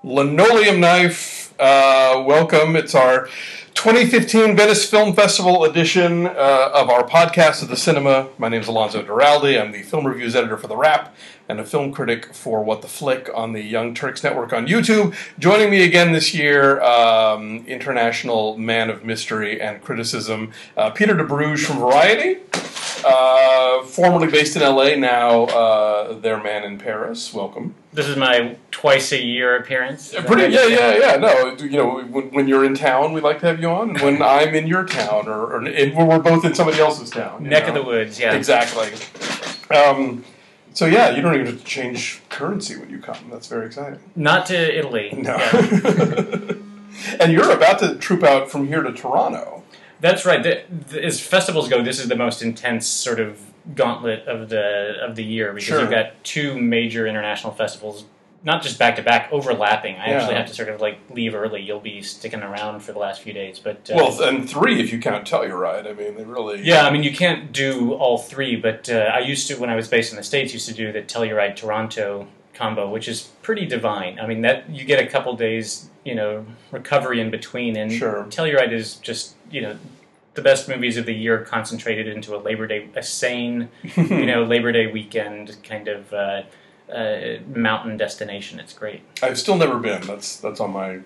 Linoleum Knife, welcome. It's our 2015 Venice Film Festival edition of our podcast of the cinema. My name is Alonzo Duralde. I'm the film reviews editor for The Wrap and a film critic for What the Flick on the Young Turks Network on YouTube. Joining me again this year, international man of mystery and criticism, Peter DeBruge from Variety. Formerly based in LA, now their man in Paris. Welcome. This is my twice-a-year appearance. Yeah. No, you know, when you're in town, we like to have you on, and when I'm in your town, or we're both in somebody else's town. Neck of the woods, yeah. Exactly. So yeah, you don't even have to change currency when you come. That's very exciting. Not to Italy. No. Yeah. And you're about to troop out from here to Toronto. That's right. As festivals go, this is the most intense sort of gauntlet of the year because Sure. You've got two major international festivals, not just back to back, overlapping. I actually have to sort of like leave early. You'll be sticking around for the last few days, but and three if you count Telluride. I mean, they really. Yeah, I mean you can't do all three, but I used to, when I was based in the States, used to do the Telluride Toronto combo, which is pretty divine. I mean that you get a couple days, recovery in between, and Sure. Telluride is just the best movies of the year concentrated into a sane, Labor Day weekend kind of mountain destination. It's great. I've still never been. That's on my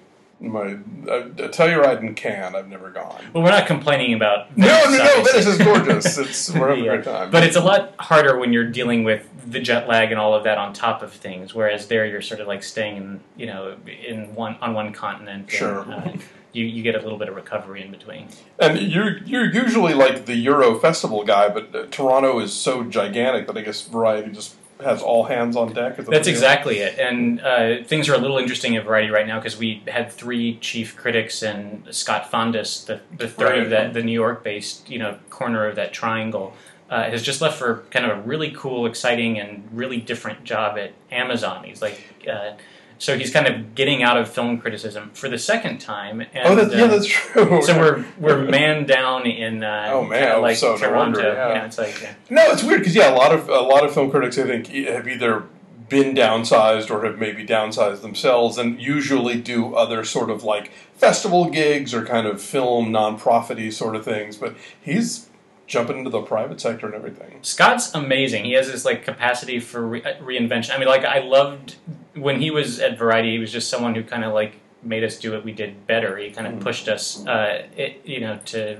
Telluride and Cannes. I've never gone. Well, we're not complaining about Venice. No, Venice is gorgeous. We're having a great time. But it's a lot harder when you're dealing with the jet lag and all of that on top of things. Whereas there, you're sort of like staying on one continent. Sure. And, you get a little bit of recovery in between. And you're usually like the Euro Festival guy, but Toronto is so gigantic that I guess Variety just has all hands on deck. That's exactly it. And things are a little interesting at Variety right now because we had three chief critics and Scott Fondas, the third of the New York-based corner of that triangle, has just left for kind of a really cool, exciting, and really different job at Amazon. He's like... So he's kind of getting out of film criticism for the second time. And, that's true. So we're man down in like so Toronto. No wonder, It's like no, it's weird because a lot of film critics I think have either been downsized or have maybe downsized themselves, and usually do other sort of like festival gigs or kind of film non-profity sort of things. But he's jumping into the private sector and everything. Scott's amazing. He has this like capacity for reinvention. I mean, like I loved when he was at Variety. He was just someone who kind of like made us do what we did better. He kind of pushed us, to.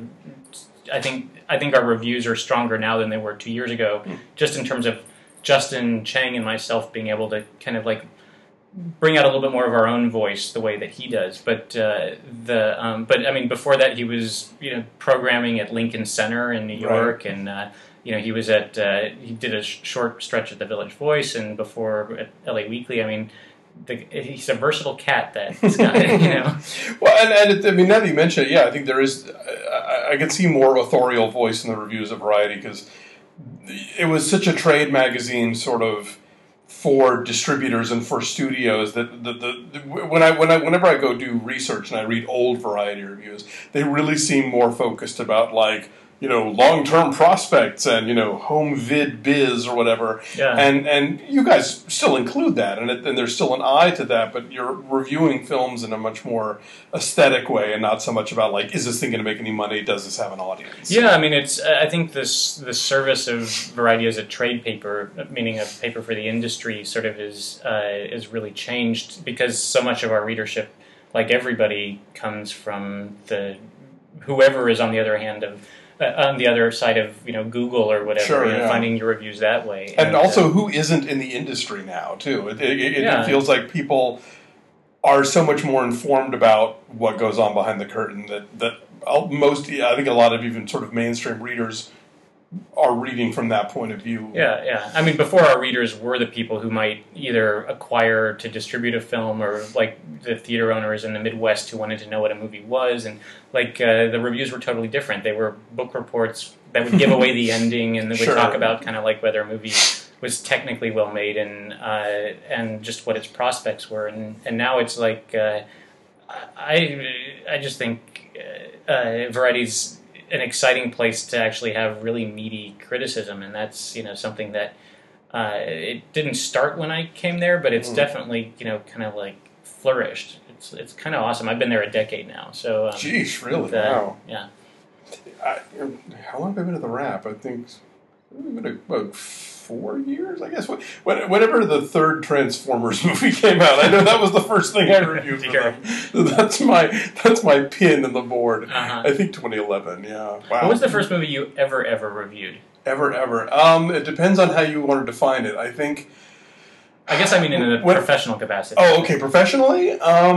I think our reviews are stronger now than they were 2 years ago, just in terms of Justin Chang and myself being able to kind of like bring out a little bit more of our own voice the way that he does. But but I mean, before that, he was programming at Lincoln Center in New York, right. And he was at he did a short stretch at the Village Voice, and before at LA Weekly. I mean, he's a versatile cat. This guy, Well, and I mean, now that you mention it, I think there is. I can see more authorial voice in the reviews of Variety because it was such a trade magazine, sort of. For distributors and for studios, that whenever I go do research and I read old Variety reviews, they really seem more focused about like long-term prospects and home vid biz or whatever. Yeah. And you guys still include that, and there's still an eye to that, but you're reviewing films in a much more aesthetic way and not so much about like, is this thing going to make any money? Does this have an audience? Yeah, I mean, I think the service of Variety as a trade paper, meaning a paper for the industry, sort of is really changed because so much of our readership, like everybody, comes from whoever is on the other hand of. On the other side of Google or whatever, sure, finding your reviews that way, and also who isn't in the industry now too. It feels like people are so much more informed about what goes on behind the curtain that I think a lot of even sort of mainstream readers are reading from that point of view. Yeah. I mean, before our readers were the people who might either acquire to distribute a film or like the theater owners in the Midwest who wanted to know what a movie was. And like the reviews were totally different. They were book reports that would give away the ending and they would talk about kind of like whether a movie was technically well made and just what its prospects were. And now it's like I just think Variety's an exciting place to actually have really meaty criticism, and that's something that it didn't start when I came there, but it's definitely kind of like flourished. It's kind of awesome. I've been there a decade now. So, Jeez, really? Wow. Yeah. How long have I been at the Wrap? I think about 4 years, I guess. Whenever the third Transformers movie came out, I know that was the first thing I reviewed for them. That's my pin in the board. I think 2011. Yeah. Wow. What was the first movie you ever reviewed? Ever. It depends on how you want to define it. I guess I mean in a professional capacity. Oh, okay. Professionally?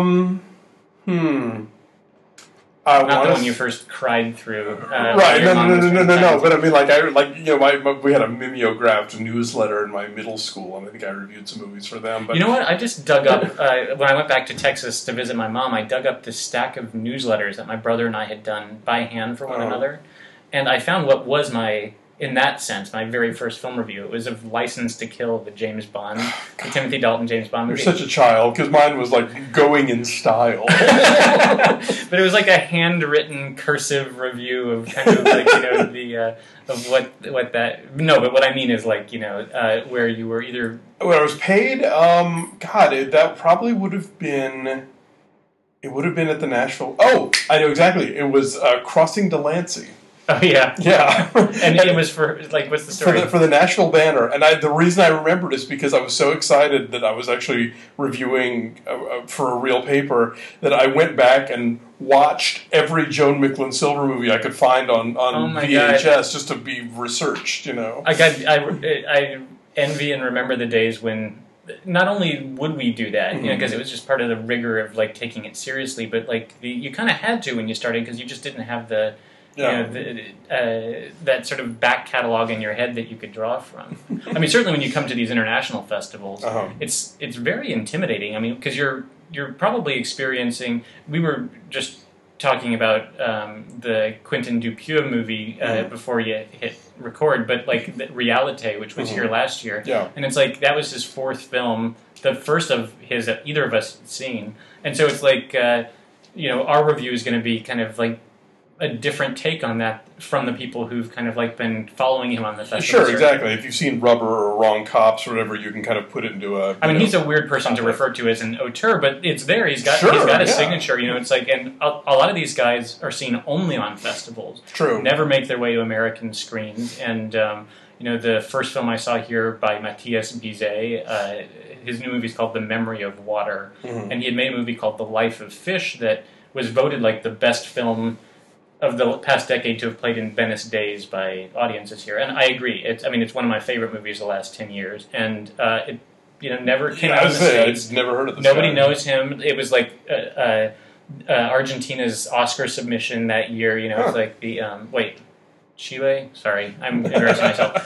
Not the one you first cried through. Right. No. But I mean, we had a mimeographed newsletter in my middle school, and I think I reviewed some movies for them. But you know what? I just dug up, when I went back to Texas to visit my mom, I dug up this stack of newsletters that my brother and I had done by hand for one another. And I found what was in that sense, my very first film review. It was of License to Kill, the James Bond, the Timothy Dalton James Bond movie. You're such a child, because mine was like Going in Style. But it was like a handwritten cursive review of kind of like, of what that... No, but what I mean is like, where you were either... When I was paid, that probably would have been... It would have been at the Nashville... Oh, I know exactly. It was Crossing Delancey. Oh, yeah. Yeah. and it was for, like, what's the story? For the Nashville Banner. And the reason I remembered is because I was so excited that I was actually reviewing for a real paper that I went back and watched every Joan Micklin Silver movie I could find on VHS just to be researched, I envy and remember the days when not only would we do that, because it was just part of the rigor of, like, taking it seriously, but, like, you kind of had to when you started because you just didn't have the... that sort of back catalog in your head that you could draw from. I mean, certainly when you come to these international festivals, it's very intimidating. I mean, because you're probably experiencing. We were just talking about the Quentin Dupieux movie before you hit record, but like Realite, which was here last year, and it's like that was his fourth film, the first of his that either of us had seen, and so it's like our review is going to be kind of like a different take on that from the people who've kind of like been following him on the festival. Sure, exactly. If you've seen Rubber or Wrong Cops or whatever, you can kind of put it into a... I mean, he's a weird person to refer to as an auteur, but it's there. He's got a signature. It's like, and a lot of these guys are seen only on festivals. True. Never make their way to American screens. And, the first film I saw here by Matthias Bizet, his new movie is called The Memory of Water. And he had made a movie called The Life of Fish that was voted like the best film of the past decade to have played in Venice Days by audiences here, and I agree. It's one of my favorite movies of the last 10 years, and it never came out in the States. I've never heard of this. Nobody knows him. It was like Argentina's Oscar submission that year. It's like the Chile. Sorry, I'm embarrassing myself.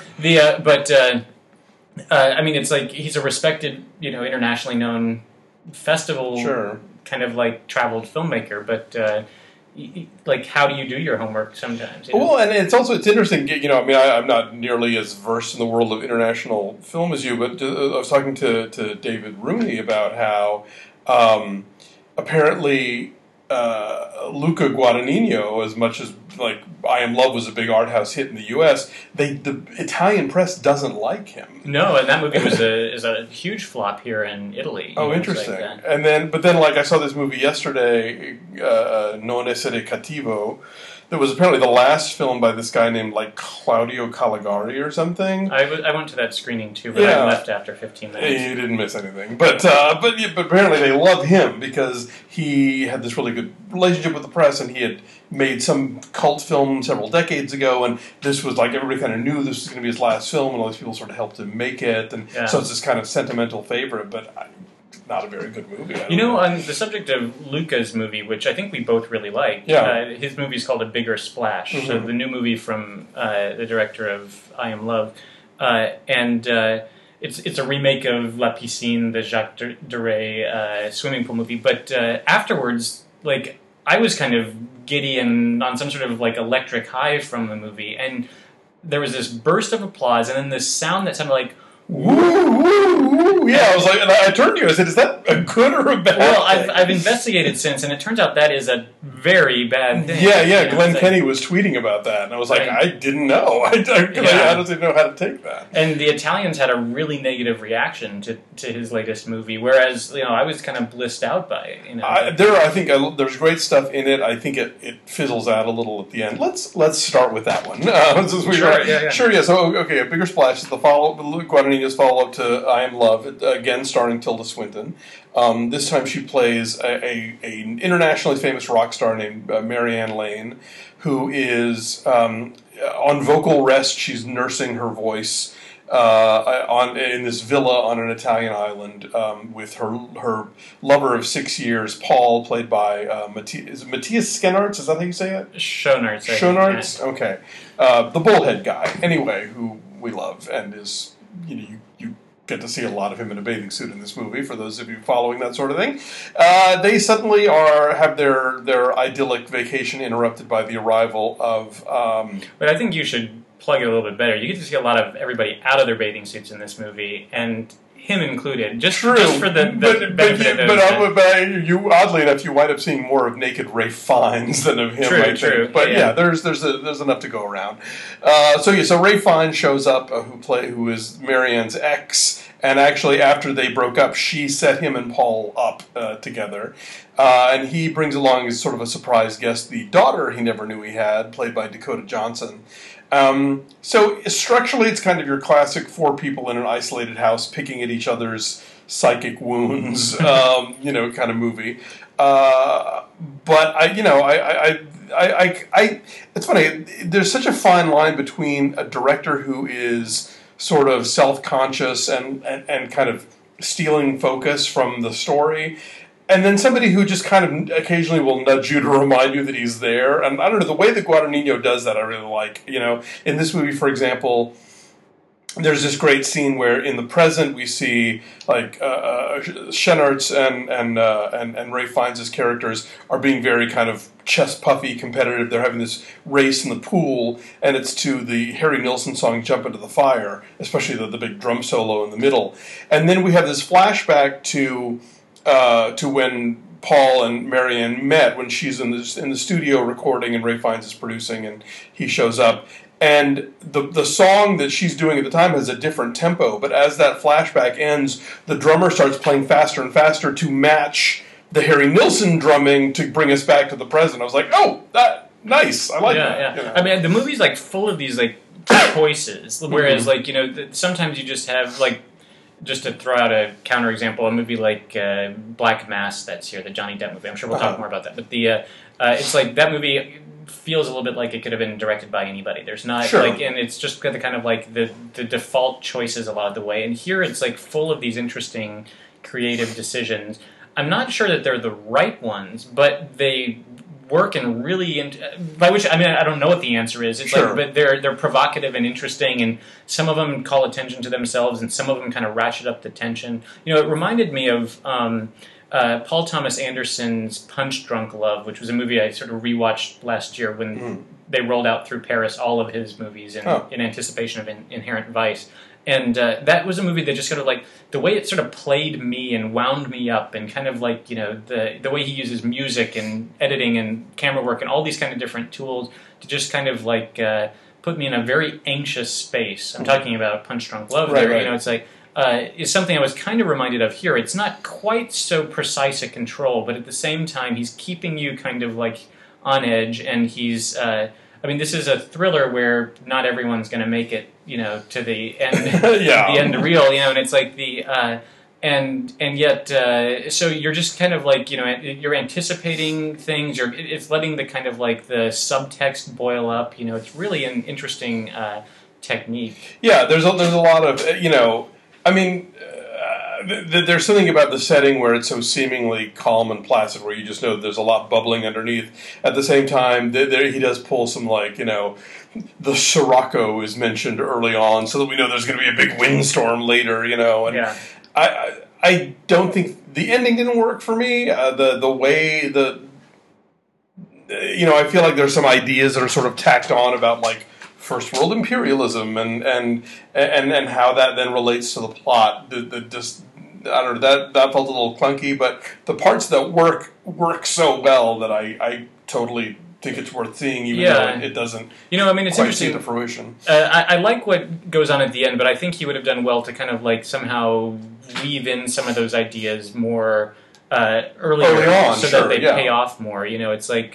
I mean, it's like he's a respected, internationally known festival kind of like traveled filmmaker, but. Like, how do you do your homework sometimes? Well, and it's interesting, I mean, I'm not nearly as versed in the world of international film as you, but I was talking to David Rooney about how apparently Luca Guadagnino, as much as, like, I Am Love was a big art house hit in the U.S., the Italian press doesn't like him. No, and that movie is a huge flop here in Italy. Oh, interesting. Like but then, like, I saw this movie yesterday, Non Essere Cattivo, that was apparently the last film by this guy named, like, Claudio Caligari or something. I went to that screening, too, but I left after 15 minutes. You didn't miss anything. But apparently they love him because he had this really good relationship with the press, and he had made some cult film several decades ago, and this was like, everybody kind of knew this was going to be his last film, and all these people sort of helped him make it, and so it's this kind of sentimental favorite, but not a very good movie. On the subject of Luca's movie, which I think we both really like, his movie is called A Bigger Splash, so the new movie from the director of I Am Love, and it's a remake of La Piscine, the Jacques Deray swimming pool movie, but afterwards, like, I was kind of giddy and on some sort of like electric high from the movie, and there was this burst of applause, and then this sound that sounded like woo, woo, woo. Yeah, I was like, and I turned to you, I said, is that a good or a bad Well, thing? I've investigated since, and it turns out that is a very bad thing. Yeah, Glenn Kenny was tweeting about that, and I was like, Right. I didn't know. I honestly know how to take that. And the Italians had a really negative reaction to his latest movie, whereas I was kind of blissed out by it. I think there's great stuff in it. I think it fizzles out a little at the end. Let's start with that one. Sure. Yeah. So okay, A Bigger Splash is the Guadagnino's follow up to I Am Love, again starring Tilda Swinton. This time she plays a internationally famous rock star named Marianne Lane, who is on vocal rest. She's nursing her voice in this villa on an Italian island with her lover of 6 years, Paul, played by Matthias Schoenaerts. Is that how you say it? Schoenaerts. Schoenaerts. Okay, the bullhead guy. Anyway, who we love and is you get to see a lot of him in a bathing suit in this movie, for those of you following that sort of thing. They suddenly have their idyllic vacation interrupted by the arrival of... But I think you should plug it a little bit better. You get to see a lot of everybody out of their bathing suits in this movie, and him included. Just for the benefit of those. But you, oddly enough, you wind up seeing more of naked Ralph Fiennes than of him, I think. But yeah, there's enough to go around. So Ralph Fiennes shows up, who is Marianne's ex, and actually after they broke up, she set him and Paul up together. And he brings along as sort of a surprise guest the daughter he never knew he had, played by Dakota Johnson. So structurally, it's kind of your classic four people in an isolated house picking at each other's psychic wounds, kind of movie. But it's funny. There's such a fine line between a director who is sort of self-conscious and kind of stealing focus from the story, and then somebody who just kind of occasionally will nudge you to remind you that he's there. And I don't know, the way that Guadagnino does that I really like. In this movie, for example, there's this great scene where in the present we see like Schoenaerts and Ralph Fiennes' characters are being very kind of chest puffy, competitive. They're having this race in the pool, and it's to the Harry Nilsson song "Jump Into the Fire," especially the big drum solo in the middle. And then we have this flashback to when Paul and Marianne met, when she's in the studio recording and Ralph Fiennes is producing, and he shows up. And the song that she's doing at the time has a different tempo, but as that flashback ends, the drummer starts playing faster and faster to match the Harry Nilsson drumming to bring us back to the present. I was like, oh, that nice. I like that. Yeah. I mean, the movie's like full of these like choices, whereas sometimes you just have like. Just to throw out a counterexample, a movie like Black Mass that's here, the Johnny Depp movie. I'm sure we'll talk more about that. But it's like that movie feels a little bit like it could have been directed by anybody. There's not and it's just got the kind of like the default choices a lot of the way. And here it's like full of these interesting creative decisions. I'm not sure that they're the right ones, but they work and really by which I mean I don't know what the answer is. It's but they're provocative and interesting, and some of them call attention to themselves, and some of them kind of ratchet up the tension. It reminded me of Paul Thomas Anderson's Punch Drunk Love, which was a movie I sort of rewatched last year when they rolled out through Paris all of his movies in anticipation of Inherent Vice. And that was a movie that just sort of like the way it sort of played me and wound me up, and kind of like the way he uses music and editing and camera work and all these kind of different tools to just kind of like put me in a very anxious space. I'm talking about Punch Drunk Love. Right. It's like is something I was kind of reminded of here. It's not quite so precise a control, but at the same time he's keeping you kind of like on edge, and he's. This is a thriller where not everyone's going to make it, to the end, the end reel, and it's like and yet, so you're just kind of like, you're anticipating things. It's letting the kind of like the subtext boil up. It's really an interesting technique. Yeah, there's a lot of there's something about the setting where it's so seemingly calm and placid, where you just know there's a lot bubbling underneath. At the same time, he does pull some the Sirocco is mentioned early on, so that we know there's going to be a big windstorm later. And I don't think the ending didn't work for me. The way I feel like there's some ideas that are sort of tacked on about like first world imperialism and how that then relates to the plot. Just I don't know, that felt a little clunky, but the parts that work so well that I totally think it's worth seeing, even though it doesn't. I mean, it's quite interesting. See to fruition. I like what goes on at the end, but I think he would have done well to kind of like somehow weave in some of those ideas more early on, so that they pay off more. It's like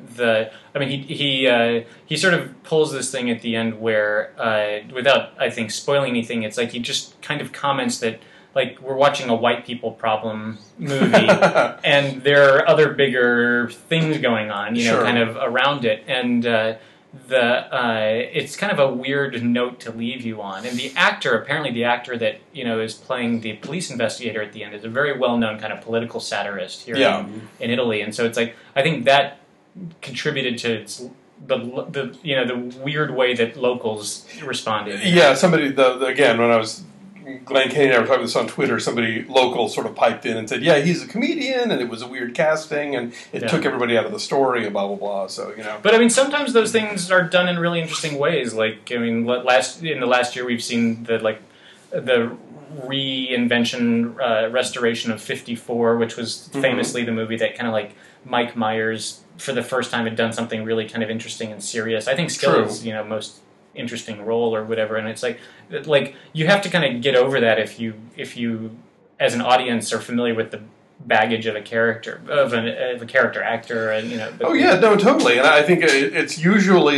he sort of pulls this thing at the end where, without I think spoiling anything, it's like he just kind of comments that, like, we're watching a white people problem movie, and there are other bigger things going on, kind of around it, and it's kind of a weird note to leave you on. And apparently the actor that is playing the police investigator at the end is a very well-known kind of political satirist here in Italy, and so it's like I think that contributed to the weird way that locals responded. Yeah, somebody again when I was. Glenn Kane and I were talking about this on Twitter. Somebody local sort of piped in and said, "Yeah, he's a comedian, and it was a weird casting, and it took everybody out of the story, and blah blah blah." So But I mean, sometimes those things are done in really interesting ways. Like I mean, in the last year, we've seen the reinvention, restoration of 54, which was famously the movie that kind of like Mike Myers for the first time had done something really kind of interesting and serious. I think still is most interesting role or whatever, and it's like you have to kind of get over that if you as an audience are familiar with the baggage of a character of a character actor, and totally. And I think it's usually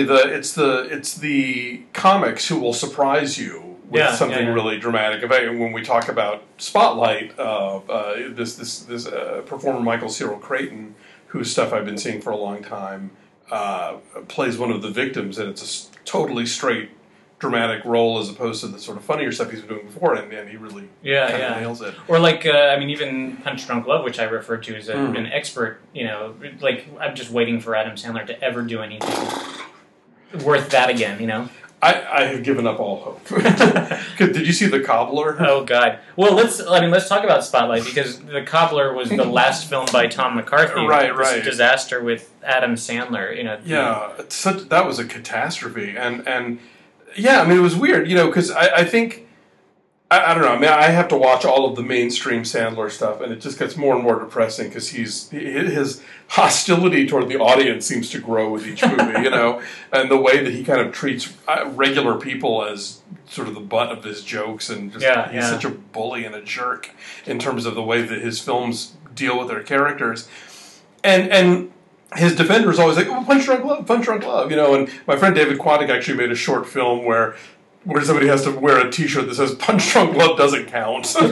the comics who will surprise you with something really dramatic. When we talk about Spotlight, this performer Michael Cyril Creighton, whose stuff I've been seeing for a long time, plays one of the victims, and it's a totally straight dramatic role as opposed to the sort of funnier stuff he's been doing before, and he really nails it. Or like even Punch Drunk Love, which I referred to as an expert. Like I'm just waiting for Adam Sandler to ever do anything worth that again. I have given up all hope. Did you see The Cobbler? Oh God! Well, let's talk about Spotlight, because The Cobbler was the last film by Tom McCarthy. Right. Disaster with Adam Sandler. That was a catastrophe, and yeah, I mean it was weird, because I think. I don't know. I mean, I have to watch all of the mainstream Sandler stuff, and it just gets more and more depressing because his hostility toward the audience seems to grow with each movie, and the way that he kind of treats regular people as sort of the butt of his jokes, and he's such a bully and a jerk in terms of the way that his films deal with their characters, and his defender is always like, "Oh, Punch Drunk Love," And my friend David Quantick actually made a short film where somebody has to wear a T-shirt that says "Punch Drunk Love doesn't count," so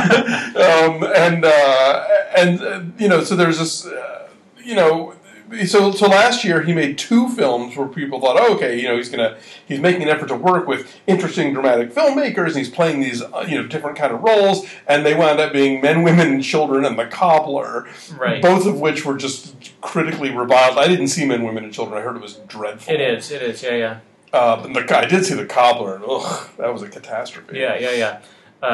there's this, So last year he made two films where people thought, oh, okay, he's making an effort to work with interesting dramatic filmmakers, and he's playing these different kind of roles, and they wound up being Men, Women, and Children and The Cobbler, right? Both of which were just critically reviled. I didn't see Men, Women, and Children. I heard it was dreadful. It is, yeah. But I did see The Cobbler, and that was a catastrophe. Yeah.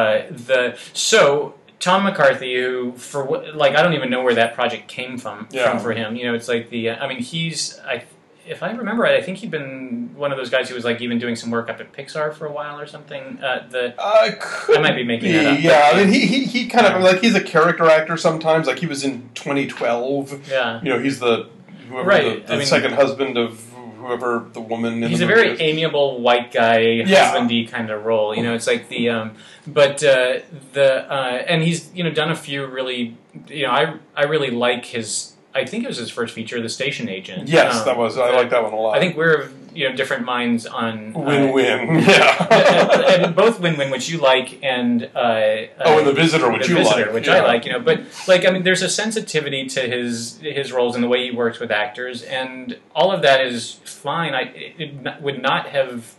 So Tom McCarthy, who I don't even know where that project came from for him. It's like if I remember right, I think he'd been one of those guys who was like even doing some work up at Pixar for a while or something. I might be making that up. Yeah, I mean he kind of like he's a character actor sometimes. Like he was in 2012. Yeah, he's the second husband of whoever the woman. He's a very amiable white guy, husbandy kind of role. It's like and he's done a few really. I really like his. I think it was his first feature, The Station Agent. Yes, that was. I like that one a lot. I think we're of different minds on Win-Win. Yeah, and both Win-Win, which you like, and and The Visitor, which you like, which I like. But there's a sensitivity to his roles and the way he works with actors, and all of that is fine. It would not have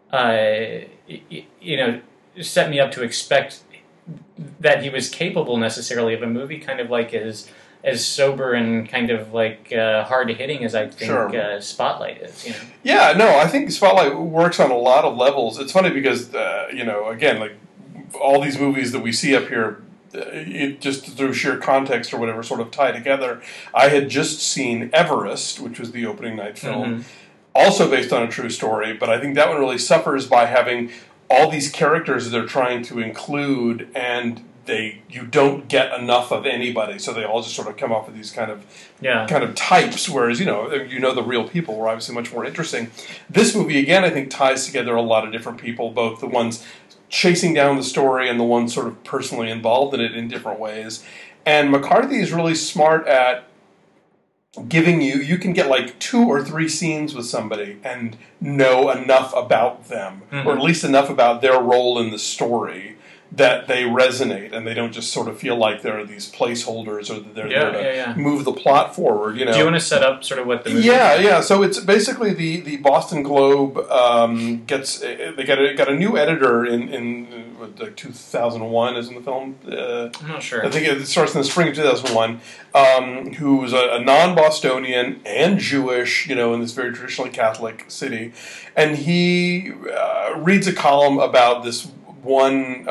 set me up to expect that he was capable necessarily of a movie kind of like as sober and kind of like hard-hitting as I think Spotlight is. Yeah, no, I think Spotlight works on a lot of levels. It's funny because, again, like all these movies that we see up here, just through sheer context or whatever sort of tie together. I had just seen Everest, which was the opening night film. also based on a true story, but I think that one really suffers by having all these characters they're trying to include, and you don't get enough of anybody, so they all just sort of come off with these kind of types. Whereas the real people were obviously much more interesting. This movie again, I think, ties together a lot of different people, both the ones chasing down the story and the ones sort of personally involved in it in different ways. And McCarthy is really smart at giving you can get like 2 or 3 scenes with somebody and know enough about them, or at least enough about their role in the story that they resonate, and they don't just sort of feel like they're these placeholders, or that they're there to move the plot forward. Do you want to set up sort of what the movie is? Yeah. So it's basically the Boston Globe got a new editor in 2001 is in the film. I'm not sure. I think it starts in the spring of 2001. Who's a non-Bostonian and Jewish, in this very traditionally Catholic city, and he reads a column about this one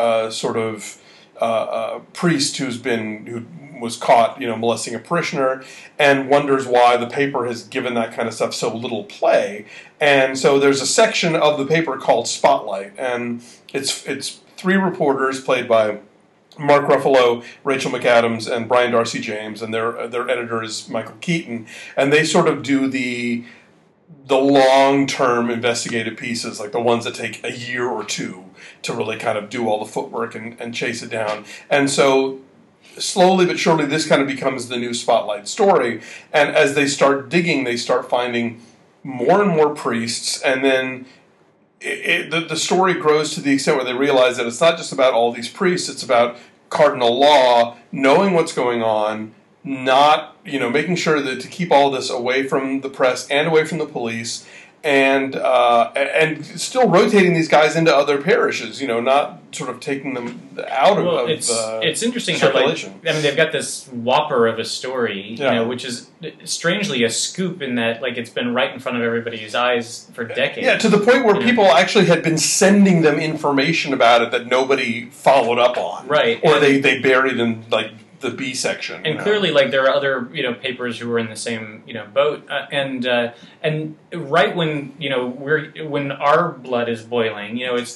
priest who was caught, molesting a parishioner, and wonders why the paper has given that kind of stuff so little play. And so there's a section of the paper called Spotlight, and it's 3 reporters played by Mark Ruffalo, Rachel McAdams, and Brian Darcy James, and their editor is Michael Keaton, and they sort of do the long-term investigative pieces, like the ones that take a year or 2 to really kind of do all the footwork and chase it down. And so slowly but surely this kind of becomes the new Spotlight story, and as they start digging, they start finding more and more priests, and then the story grows to the extent where they realize that it's not just about all these priests, it's about cardinal law, knowing what's going on, not, making sure that to keep all of this away from the press and away from the police, and still rotating these guys into other parishes, not sort of taking them out of it's interesting circulation. How, they've got this whopper of a story, which is strangely a scoop in that, it's been right in front of everybody's eyes for decades. Yeah, to the point where people actually had been sending them information about it that nobody followed up on. Right. Or they buried in, the B section. And clearly, there are other, papers who were in the same, boat. And right when, when our blood is boiling, it's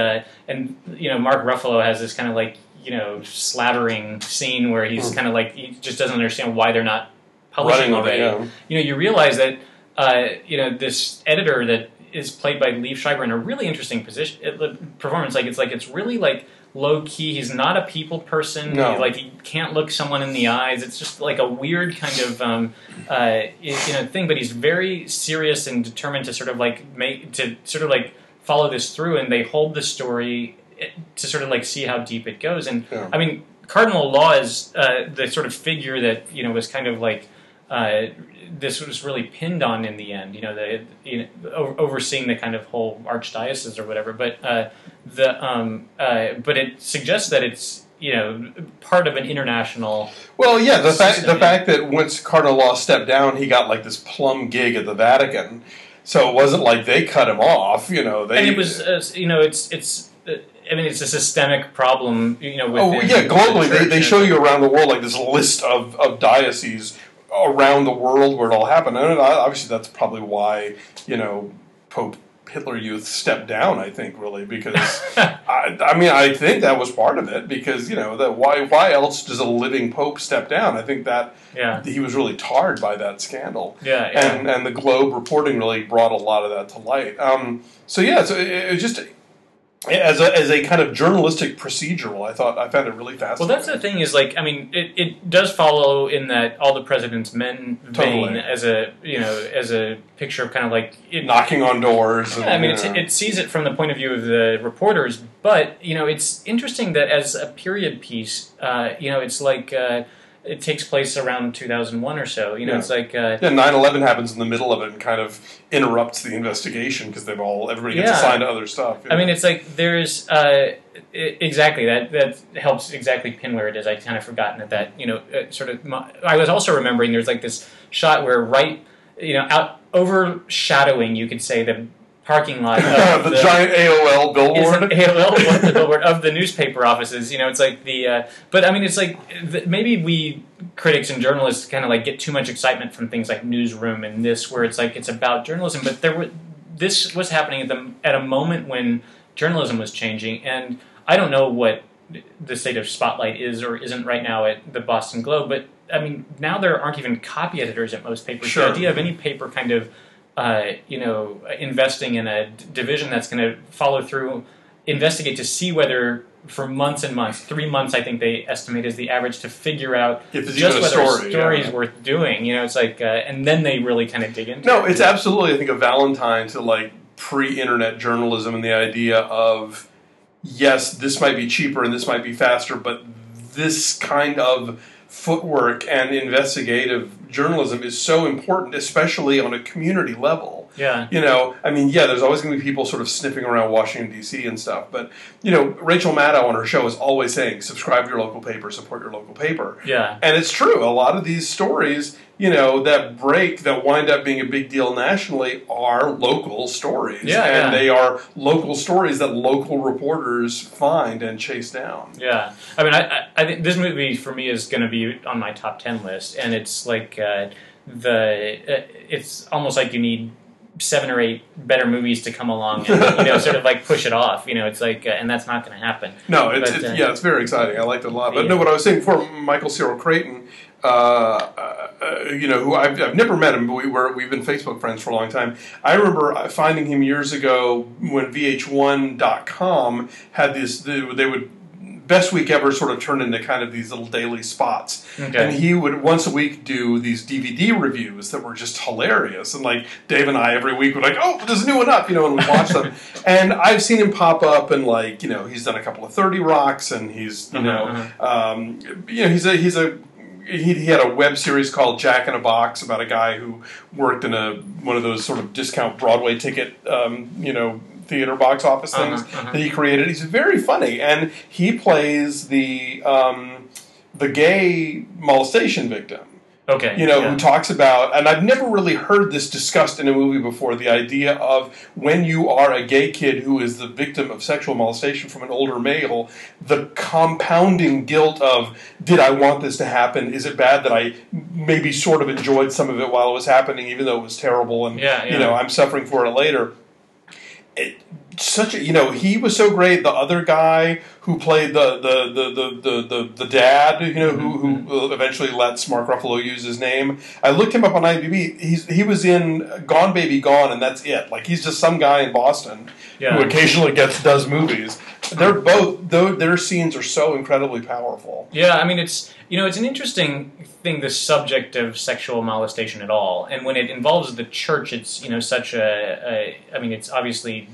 Mark Ruffalo has this kind of slattering scene where he's kind of he just doesn't understand why they're not publishing already. You realize that, this editor that is played by Liev Schreiber in a really interesting performance. It's really low key. He's not a people person. No. He can't look someone in the eyes. It's just a weird kind of thing. But he's very serious and determined to sort of follow this through. And they hold the story to sort of see how deep it goes. And Cardinal Law is the sort of figure that was kind of this was really pinned on in the end, overseeing the kind of whole archdiocese or whatever. But but it suggests that it's part of an international. Well, yeah, the fact that once Cardinal Law stepped down, he got this plum gig at the Vatican, so it wasn't like they cut him off. And it was it's a systemic problem. Globally, they show you around the world this list of dioceses around the world where it all happened. And obviously that's probably why, Pope Hitler Youth stepped down, I think, really, because I think that was part of it, because, why else does a living Pope step down? I think that he was really tarred by that scandal. And the Globe reporting really brought a lot of that to light. So it was just... As a kind of journalistic procedural, I found it really fascinating. Well, that's the thing is, it does follow in that All the President's Men vein as a picture of kind of knocking on doors. It sees it from the point of view of the reporters, but it's interesting that as a period piece, it's it takes place around 2001 or so. It's 9/11 happens in the middle of it and kind of interrupts the investigation because everybody gets assigned to other stuff. It's there's exactly that helps exactly pin where it is. I kind of forgotten that I was also remembering there's this shot where out overshadowing, you could say, the parking lot the giant AOL billboard. The billboard of the newspaper offices. It's like but I mean, it's like maybe we critics and journalists kind of like get too much excitement from things like Newsroom and this, where it's like it's about journalism. But this was happening at a moment when journalism was changing, and I don't know what the state of Spotlight is or isn't right now at the Boston Globe, but I mean, now there aren't even copy editors at most papers. Sure. The idea of any paper kind of investing in a division that's going to follow through, investigate to see whether for months and months, 3 months I think they estimate is the average, to figure out just whether a story is worth doing. It's like, and then they really kind of dig into it. No, it's absolutely, I think, a Valentine to like pre-internet journalism and the idea of, yes, this might be cheaper and this might be faster, but this kind of footwork and investigative journalism is so important, especially on a community level. Yeah. I mean, there's always going to be people sort of sniffing around Washington, D.C. and stuff, but, Rachel Maddow on her show is always saying, subscribe to your local paper, support your local paper. Yeah. And it's true. A lot of these stories, that wind up being a big deal nationally are local stories. And they are local stories that local reporters find and chase down. Yeah. I mean, I think this movie, for me, is going to be on my top 10 list, and it's like it's almost like you need 7 or 8 better movies to come along and sort of like push it off. It's like, and that's not going to happen. No, it's very exciting. I liked it a lot. But no, what I was saying before, Michael Cyril Creighton, who I've never met him, but we've been Facebook friends for a long time. I remember finding him years ago when VH1.com had they would Best Week Ever sort of turned into kind of these little daily spots. Okay. And he would once a week do these DVD reviews that were just hilarious. And like Dave and I every week would like, oh, there's a new one up, and we'd watch them. And I've seen him pop up and like, he's done a couple of 30 Rocks, and he's, he had a web series called Jack in a Box about a guy who worked in one of those sort of discount Broadway ticket, theater box office things that he created. He's very funny, and he plays the gay molestation victim. Okay. Who talks about, and I've never really heard this discussed in a movie before, the idea of when you are a gay kid who is the victim of sexual molestation from an older male, the compounding guilt of, did I want this to happen? Is it bad that I maybe sort of enjoyed some of it while it was happening, even though it was terrible, and I'm suffering for it later? He was so great. The other guy who played the dad, who eventually lets Mark Ruffalo use his name. I looked him up on IMDb. He was in Gone Baby Gone, and that's it. Like, he's just some guy in Boston who occasionally does movies. They're both, their scenes are so incredibly powerful. Yeah, I mean, it's an interesting thing, the subject of sexual molestation at all, and when it involves the church, it's such it's obviously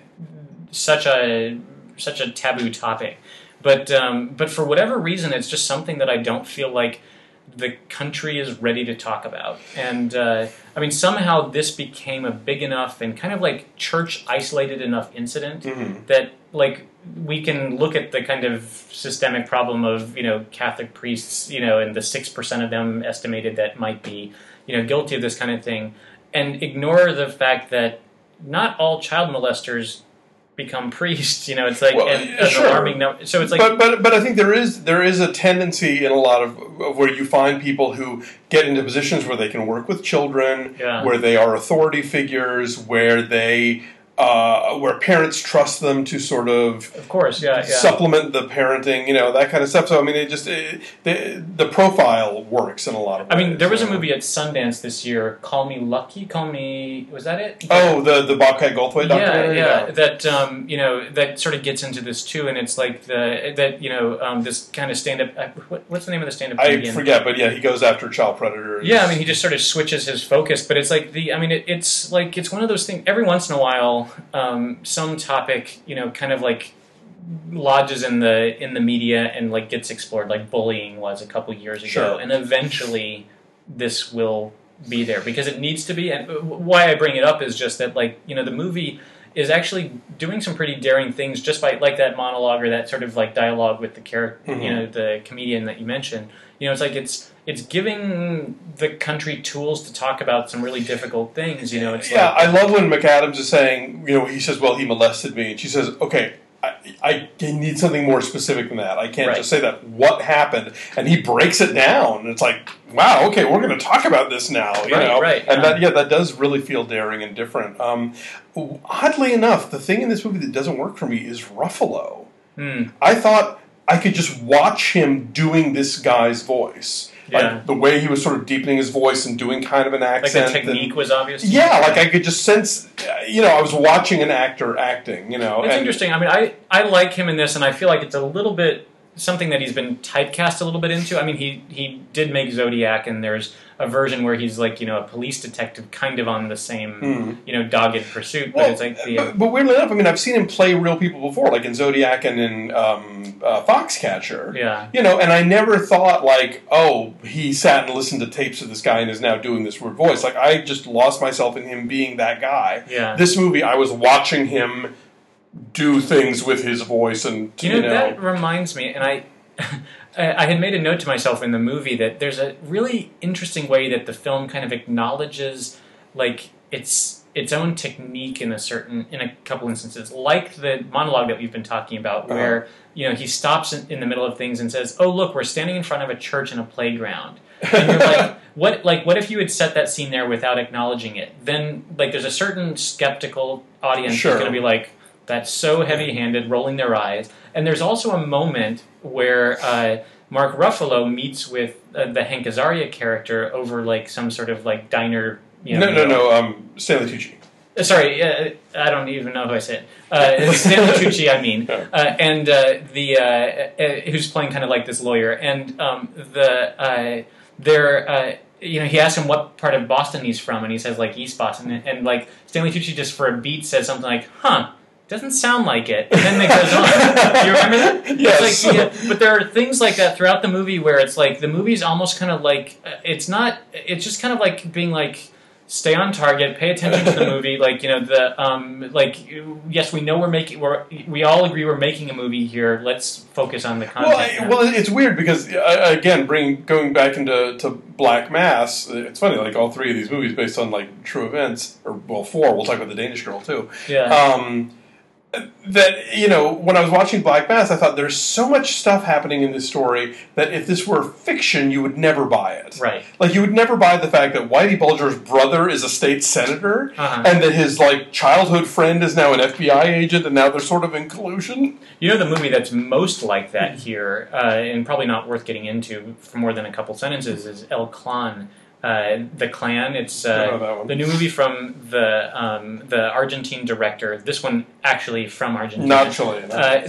such a taboo topic, but for whatever reason, it's just something that I don't feel like the country is ready to talk about. And somehow this became a big enough and kind of like church isolated enough incident that like we can look at the kind of systemic problem of Catholic priests, and the 6% of them estimated that might be guilty of this kind of thing, and ignore the fact that not all child molesters become priests. It's like an alarming number. So it's like, but I think there is a tendency in a lot of where you find people who get into positions where they can work with children, where they are authority figures, where they where parents trust them to sort of supplement the parenting, that kind of stuff. So I mean, the profile works in a lot of ways. I mean, there was a movie at Sundance this year, Call Me Lucky. Was that it? Oh, the Bobcat Goldthwait documentary. That that sort of gets into this too, and it's like this kind of stand-up. What's the name of the stand-up comedian? I forget, but he goes after child predators. Yeah, I mean, he just sort of switches his focus, but it's like it's one of those things. Every once in a while, some topic, kind of like lodges in the media and like gets explored, like bullying was a couple years ago, and eventually this will be there because it needs to be. And why I bring it up is just that, like, the movie is actually doing some pretty daring things just by like that monologue or that sort of like dialogue with the character, the comedian that you mentioned. It's like it's it's giving the country tools to talk about some really difficult things. You know, it's I love when McAdams is saying, you know, he says, "Well, he molested me," and she says, "Okay, I need something more specific than that. I can't just say that. What happened?" And he breaks it down. And it's like, wow, okay, we're going to talk about this now. You know? And that does really feel daring and different. Oddly enough, the thing in this movie that doesn't work for me is Ruffalo. I thought I could just watch him doing this guy's voice. Like the way he was sort of deepening his voice and doing kind of an accent. Like the technique was obvious? Yeah, like I could just sense, you know, I was watching an actor acting, you know. It's interesting. I mean, I like him in this, and I feel like it's a little bit something that he's been typecast a little bit into. I mean, he did make Zodiac, and there's a version where he's like, you know, a police detective kind of on the same, you know, dogged pursuit. But it's like but weirdly enough, I mean, I've seen him play real people before, like in Zodiac and in Foxcatcher. Yeah. You know, and I never thought like, oh, he sat and listened to tapes of this guy and is now doing this weird voice. Like, I just lost myself in him being that guy. Yeah. This movie, I was watching him do things with his voice, and you know that reminds me, and I had made a note to myself in the movie that there's a really interesting way that the film kind of acknowledges like its own technique in a couple instances, like the monologue that we've been talking about, where you know he stops in the middle of things and says, "Oh, look, we're standing in front of a church and a playground." And you're like, what if you had set that scene there without acknowledging it? Then like there's a certain skeptical audience who's going to be like, that's so heavy-handed, rolling their eyes. And there's also a moment where Mark Ruffalo meets with the Hank Azaria character over like some sort of like diner. You know, no, Stanley Tucci. Sorry, I don't even know who I said. Stanley Tucci, I mean, and who's playing kind of like this lawyer, and you know, he asks him what part of Boston he's from, and he says like East Boston, and like Stanley Tucci just for a beat says something like, "Huh." Doesn't sound like it. And then it goes on. Do you remember that? Yes. Like, but there are things like that throughout the movie where it's like the movie's almost kind of like it's just kind of like being like stay on target, pay attention to the movie. Like, you know, yes, we know we all agree we're making a movie here. Let's focus on the content. Well, it's weird because again, going back into Black Mass, it's funny. Like all three of these movies based on like true events, or well, four. We'll talk about the Danish Girl too. Yeah. That, you know, when I was watching Black Mass, I thought there's so much stuff happening in this story that if this were fiction, you would never buy it. Right. Like, you would never buy the fact that Whitey Bulger's brother is a state senator, and that his, like, childhood friend is now an FBI agent, and now they're sort of in collusion. You know the movie that's most like that here, and probably not worth getting into for more than a couple sentences, is El Clan. The Clan. It's the new movie from the Argentine director. This one actually from Argentina. Not Chilean.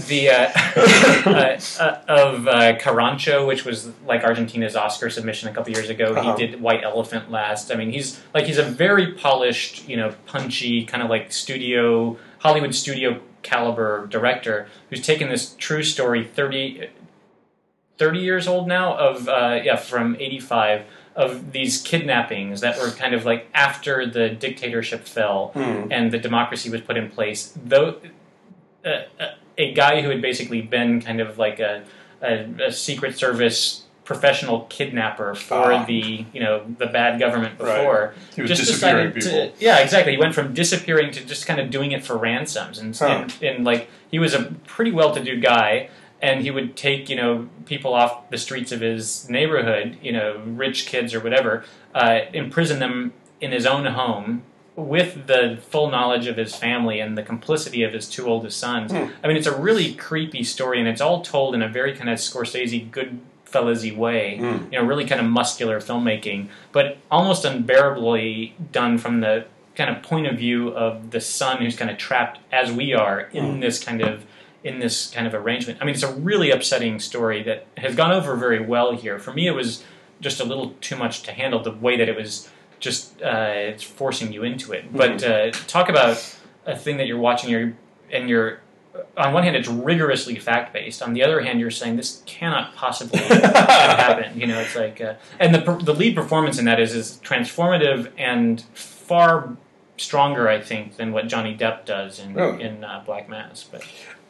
Of Carancho, which was like Argentina's Oscar submission a couple years ago. He did White Elephant last. I mean, he's a very polished, you know, punchy kind of like Hollywood studio caliber director who's taken this true story 30 years old now of from 85. Of these kidnappings that were kind of like after the dictatorship fell and the democracy was put in place. Though a guy who had basically been kind of like a Secret Service professional kidnapper for the bad government before. Right. He was just disappearing people. Yeah, exactly. He went from disappearing to just kind of doing it for ransoms, and like he was a pretty well-to-do guy. And he would take, you know, people off the streets of his neighborhood, you know, rich kids or whatever, imprison them in his own home with the full knowledge of his family and the complicity of his two oldest sons. I mean, it's a really creepy story, and it's all told in a very kind of Scorsese, Goodfellas-y way, you know, really kind of muscular filmmaking, but almost unbearably done from the kind of point of view of the son who's kind of trapped, as we are, in this kind of arrangement. I mean, it's a really upsetting story that has gone over very well here. For me, it was just a little too much to handle, the way that it was just it's forcing you into it. But talk about a thing that you're watching, and you're on one hand, it's rigorously fact-based. On the other hand, you're saying this cannot possibly have happened. You know, it's like... and the lead performance in that is transformative and far stronger, I think, than what Johnny Depp does in Really? in Black Mass. But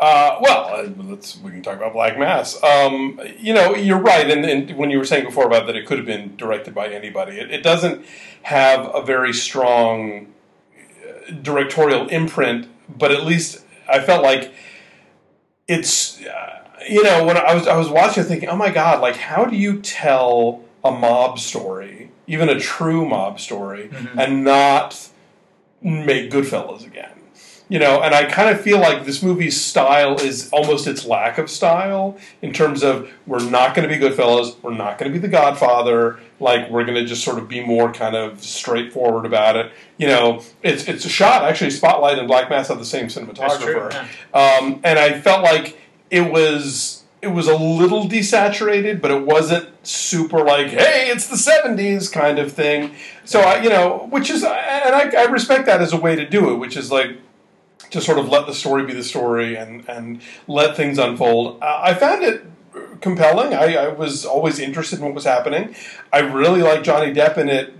we can talk about Black Mass. You're right, and when you were saying before about that it could have been directed by anybody, it doesn't have a very strong directorial imprint, but at least I felt like it's, when I was watching it thinking, oh my God, like how do you tell a mob story, even a true mob story, and not make Goodfellas again? And I kind of feel like this movie's style is almost its lack of style in terms of we're not going to be Goodfellas, we're not going to be The Godfather, like we're going to just sort of be more kind of straightforward about it. It's a shot, actually, Spotlight and Black Mass have the same cinematographer. That's true, and I felt like it was a little desaturated, but it wasn't super like, hey, it's the 70s kind of thing. So, which is, and I respect that as a way to do it, which is like, to sort of let the story be the story and let things unfold. I found it compelling. I was always interested in what was happening. I really like Johnny Depp in it.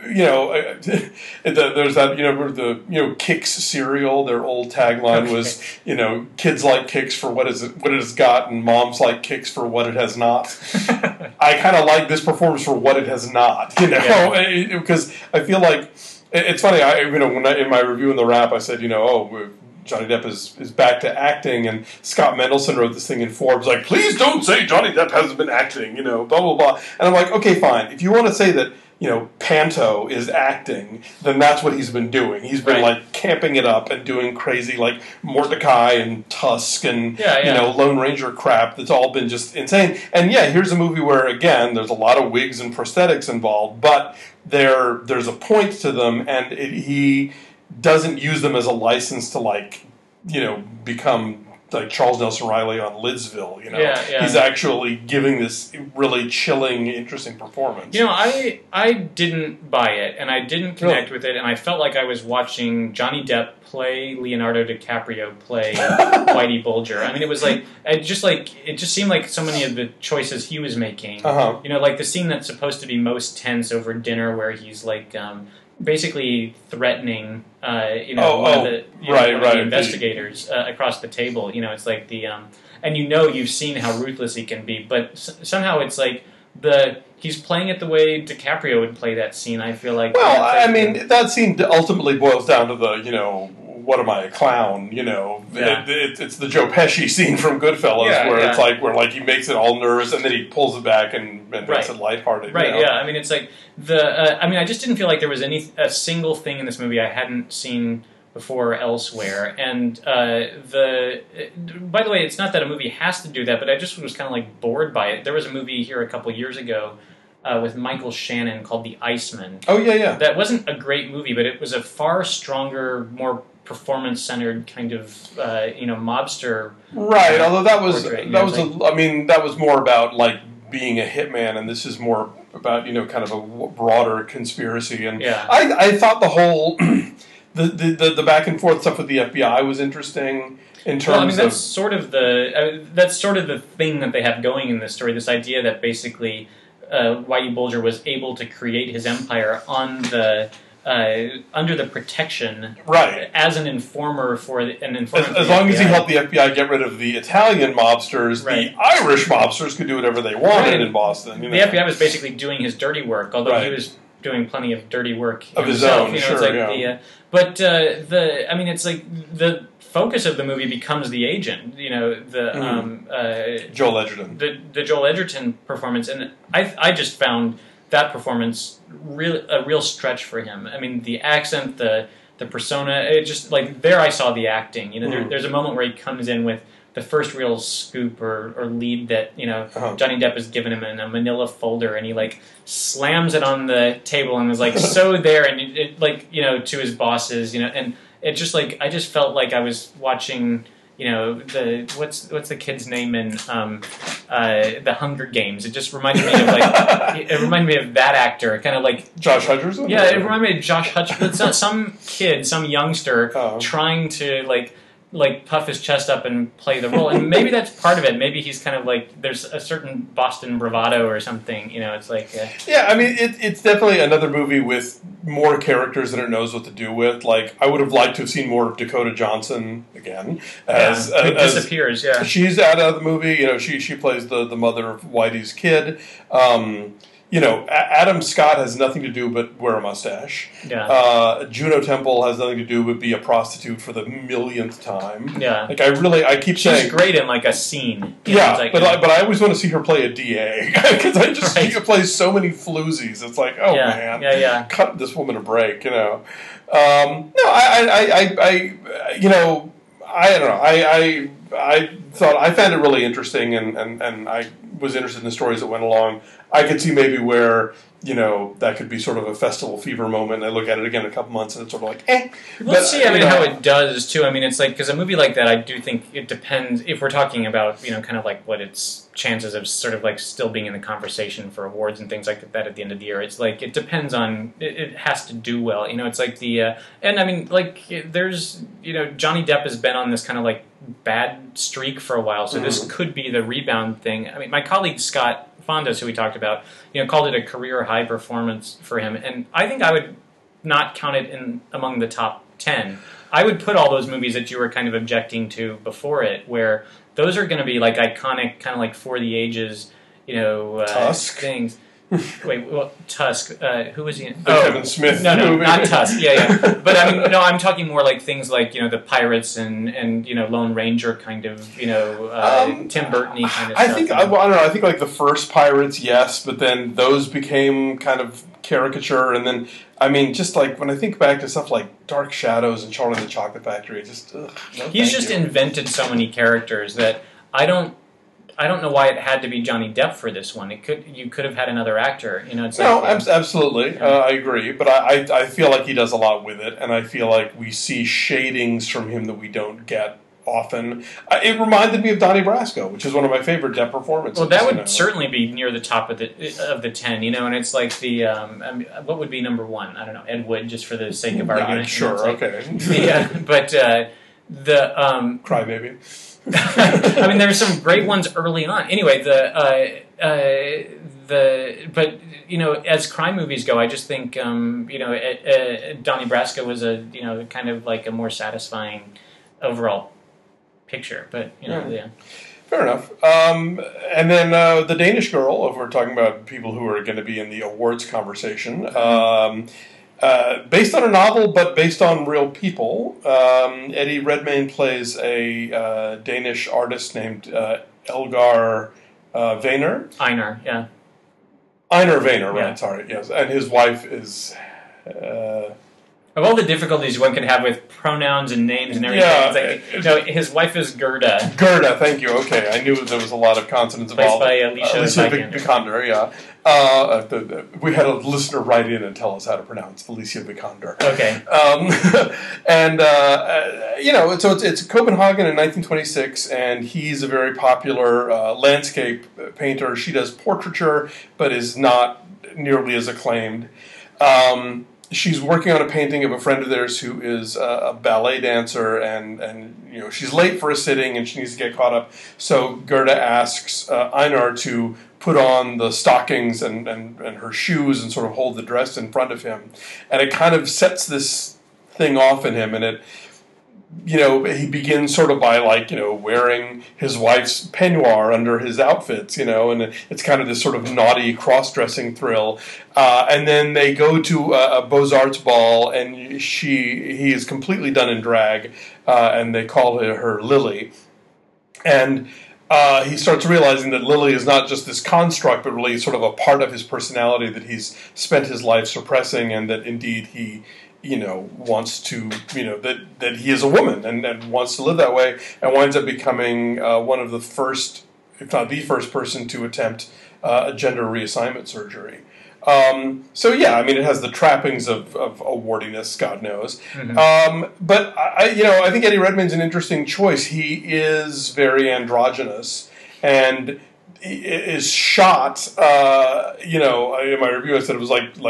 There's that, the Kix cereal, their old tagline was, kids like Kix for what it has got, and moms like Kix for what it has not. I kind of like this performance for what it has not, because I feel like, it's funny, when in my review in the Wrap, I said, Johnny Depp is back to acting, and Scott Mendelsohn wrote this thing in Forbes, like, please don't say Johnny Depp hasn't been acting, blah, blah, blah. And I'm like, okay, fine. If you want to say that, Panto is acting, then that's what he's been doing. He's been, like, camping it up and doing crazy, like, Mordecai and Tusk and, Lone Ranger crap that's all been just insane. And, here's a movie where, again, there's a lot of wigs and prosthetics involved, but there's a point to them, and he doesn't use them as a license to, like, become like Charles Nelson Riley on Lidsville. He's actually giving this really chilling, interesting performance. I didn't buy it, and I didn't connect with it, and I felt like I was watching Johnny Depp play Leonardo DiCaprio play Whitey Bulger. I mean, it was like it just seemed like so many of the choices he was making. Like the scene that's supposed to be most tense over dinner, where he's like. Basically threatening, one of the investigators across the table. It's like the, and you've seen how ruthless he can be, but somehow it's like he's playing it the way DiCaprio would play that scene. I feel like. Well, I mean, that scene ultimately boils down to the, what am I, a clown? It's the Joe Pesci scene from Goodfellas, it's like where he makes it all nervous and then he pulls it back and makes it lighthearted. Right. Yeah. I mean, it's like I just didn't feel like there was a single thing in this movie I hadn't seen before elsewhere. And by the way, it's not that a movie has to do that, but I just was kind of like bored by it. There was a movie here a couple years ago. With Michael Shannon called The Iceman. Oh, yeah. That wasn't a great movie, but it was a far stronger, more performance-centered kind of, mobster. Right, although that was more about, like, being a hitman, and this is more about, kind of a broader conspiracy. And I thought the whole, the back and forth stuff with the FBI was interesting. In terms that's sort of the thing that they have going in this story, this idea that basically... Whitey Bulger was able to create his empire on the under the protection, as an informer for an informant. As long as he helped the FBI get rid of the Italian mobsters, the Irish mobsters could do whatever they wanted in Boston. The FBI was basically doing his dirty work, although he was doing plenty of dirty work of his own. It's like the focus of the movie becomes the agent, Joel Edgerton. The Joel Edgerton performance, and I just found that performance a real stretch for him. I mean, the accent, the persona, it just, like, there I saw the acting. There's a moment where he comes in with the first real scoop or lead that, Johnny Depp has given him in a manila folder, and he, like, slams it on the table and is, like, so there, and to his bosses, and it just, like, I just felt like I was watching, what's the kid's name in the Hunger Games? It just reminded me of, like, that actor, kind of like Josh Hutcherson. Yeah, it reminded me of Josh Hutcherson. It's not some kid, some youngster trying to, like, like puff his chest up and play the role, and maybe that's part of it. Maybe he's kind of like there's a certain Boston bravado or something. It's like yeah. I mean, it's definitely another movie with more characters than it knows what to do with. Like, I would have liked to have seen more of Dakota Johnson again as disappears. Yeah, she's out of the movie. She plays the mother of Whitey's kid. Adam Scott has nothing to do but wear a mustache. Yeah. Juno Temple has nothing to do but be a prostitute for the millionth time. Yeah. Like, I keep saying she's great in like a scene. But I always want to see her play a DA because she plays so many floozies. It's like, oh man, cut this woman a break. No, I don't know. I found it really interesting, and I was interested in the stories that went along. I could see maybe where that could be sort of a festival fever moment. I look at it again in a couple months, and it's sort of like, eh. We'll see. How it does too. I mean, it's like because a movie like that, I do think it depends. If we're talking about kind of like what its chances of sort of like still being in the conversation for awards and things like that at the end of the year, it's like it depends on. It has to do well. It's like the and I mean like there's Johnny Depp has been on this kind of like bad streak for a while, so this could be the rebound thing. I mean, my colleague Scott Fondas, who we talked about, called it a career high performance for him, and I think I would not count it in among the top 10. I would put all those movies that you were kind of objecting to before it, where those are going to be like iconic, kind of like for the ages, Tusk things. Wait, well, Tusk. Who was he in? Kevin Smith. No, not Tusk. Yeah. But I mean, no, I'm talking more like things like the Pirates and Lone Ranger kind of Tim Burton-y kind of stuff. I think I don't know. I think like the first Pirates, yes, but then those became kind of caricature, and then I mean, just like when I think back to stuff like Dark Shadows and Charlie and the Chocolate Factory, he's just invented so many characters that I don't know why it had to be Johnny Depp for this one. You could have had another actor. Absolutely, I agree. But I feel like he does a lot with it, and I feel like we see shadings from him that we don't get often. It reminded me of Donnie Brasco, which is one of my favorite Depp performances. Well, that would certainly be near the top of the 10. And it's like the what would be number one? I don't know, Ed Wood, just for the sake of argument. Sure, okay. But the Crybaby. I mean, there were some great ones early on. Anyway, as crime movies go, I just think Donnie Brasco was a kind of like a more satisfying overall picture. But yeah. Fair enough. And then the Danish Girl, if we're talking about people who are going to be in the awards conversation. Based on a novel, but based on real people. Eddie Redmayne plays a Danish artist named Elgar Wehner. Einar, yeah. Einar Wehner, right, sorry, yes. And his wife is... of all the difficulties one can have with pronouns and names and everything, it's like, his wife is Gerda. Gerda, thank you. Okay, I knew there was a lot of consonants involved. Placed by Alicia Vikander, yeah. We had a listener write in and tell us how to pronounce Alicia Vikander. Okay. So it's Copenhagen in 1926, and he's a very popular landscape painter. She does portraiture, but is not nearly as acclaimed. She's working on a painting of a friend of theirs who is a ballet dancer, and she's late for a sitting and she needs to get caught up. So Gerda asks Einar to put on the stockings and her shoes and sort of hold the dress in front of him, and it kind of sets this thing off in him, and it. He begins sort of by wearing his wife's peignoir under his outfits, and it's kind of this sort of naughty cross-dressing thrill. And then they go to a Beaux-Arts ball, and he is completely done in drag, and they call her Lily. And he starts realizing that Lily is not just this construct, but really sort of a part of his personality that he's spent his life suppressing, and that indeed he wants to, that he is a woman and wants to live that way, and winds up becoming one of the first, if not the first person to attempt a gender reassignment surgery. It has the trappings of awardiness, God knows. Mm-hmm. But I think Eddie Redmayne's an interesting choice. He is very androgynous, and is shot, in my review I said it was like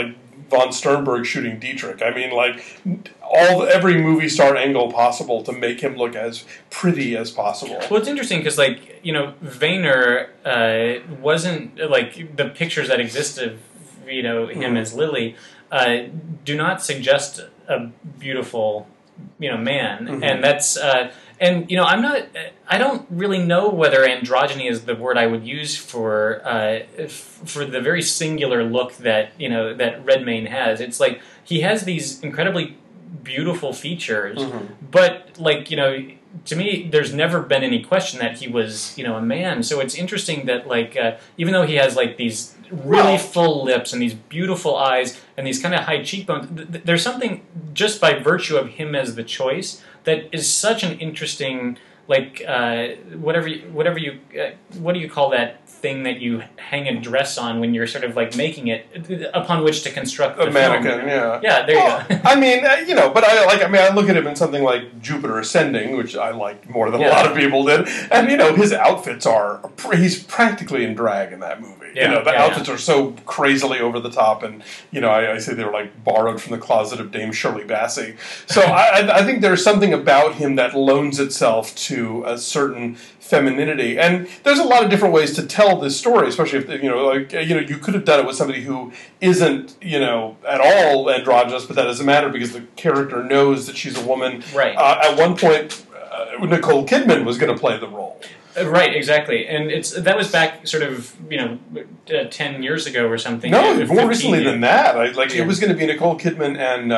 von Sternberg shooting Dietrich. I mean, like every movie star angle possible to make him look as pretty as possible. Well, it's interesting because, like, you know, Vayner wasn't like the pictures that exist of, you know, him as Lily do not suggest a beautiful, you know, man, and that's and you know, I don't really know whether androgyny is the word I would use for the very singular look that, you know, that Redmayne has. It's like he has these incredibly beautiful features, but, like, you know, to me, there's never been any question that he was, you know, a man. So it's interesting that, like, even though he has, like, these really full lips and these beautiful eyes and these kind of high cheekbones, there's something just by virtue of him as the choice that is such an interesting, like, what do you call that thall that you hang a dress on when you're sort of like making it, upon which to construct the mannequin, film. Yeah, there you go. I mean, you know, but I look at him in something like Jupiter Ascending, which I liked more than a lot of people did, and, you know, his outfits he's practically in drag in that movie. You know, the outfits are so crazily over the top, and, you know, I say they were like borrowed from the closet of Dame Shirley Bassey. So I think there's something about him that loans itself to a certain femininity, and there's a lot of different ways to tell this story, especially if, you know, like, you know, you could have done it with somebody who isn't, you know, at all androgynous, but that doesn't matter because the character knows that she's a woman. Right. At one point, Nicole Kidman was going to play the role. Right, exactly, and that was back sort of, you know, 10 years ago or something. No, more recently than that. It was going to be Nicole Kidman and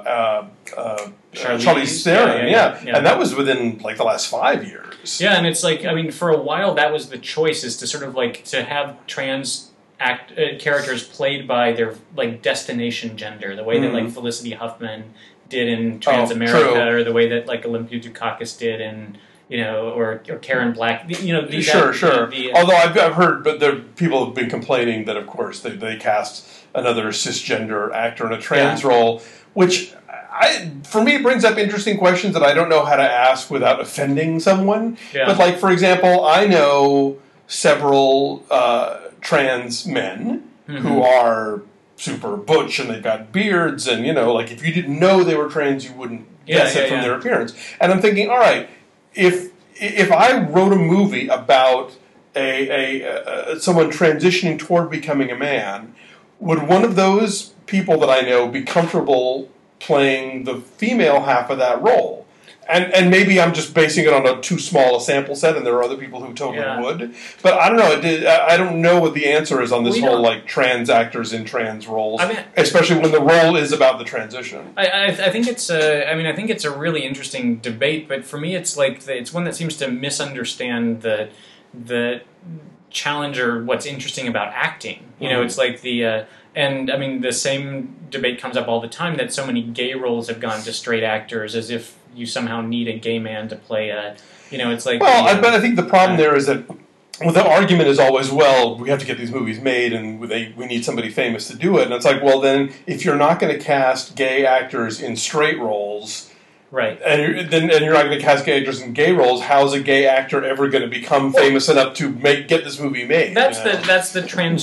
Charlize Theron, and that was within like the last 5 years. Yeah, and it's like, I mean, for a while that was the choice, is to sort of like to have trans characters played by their like destination gender, the way that like Felicity Huffman did in Transamerica, or the way that like Olympia Dukakis did in, you know, or Karen Black, you know. Sure. Although I've heard, but people have been complaining that, of course, they cast another cisgender actor in a trans role, which for me brings up interesting questions that I don't know how to ask without offending someone. Yeah. But, like, for example, I know several trans men who are super butch and they've got beards, and, you know, like, if you didn't know they were trans, you wouldn't guess it from their appearance. And I'm thinking, all right, if I wrote a movie about someone transitioning toward becoming a man, would one of those people that I know be comfortable playing the female half of that role? And maybe I'm just basing it on a too small a sample set, and there are other people who totally would. But I don't know. I don't know what the answer is on this whole like trans actors in trans roles, especially when the role is about the transition. I think it's I think it's a really interesting debate, but for me, it's like it's one that seems to misunderstand the challenge or what's interesting about acting. You know, it's like and I mean, the same debate comes up all the time that so many gay roles have gone to straight actors, as if you somehow need a gay man to play a, you know, it's like... Well, but I think the problem there is that the argument is always, well, we have to get these movies made and we need somebody famous to do it. And it's like, well, then, if you're not going to cast gay actors in straight roles... Right. And you're not going to cast gay actors in gay roles, how's a gay actor ever going to become famous enough to get this movie made? That's the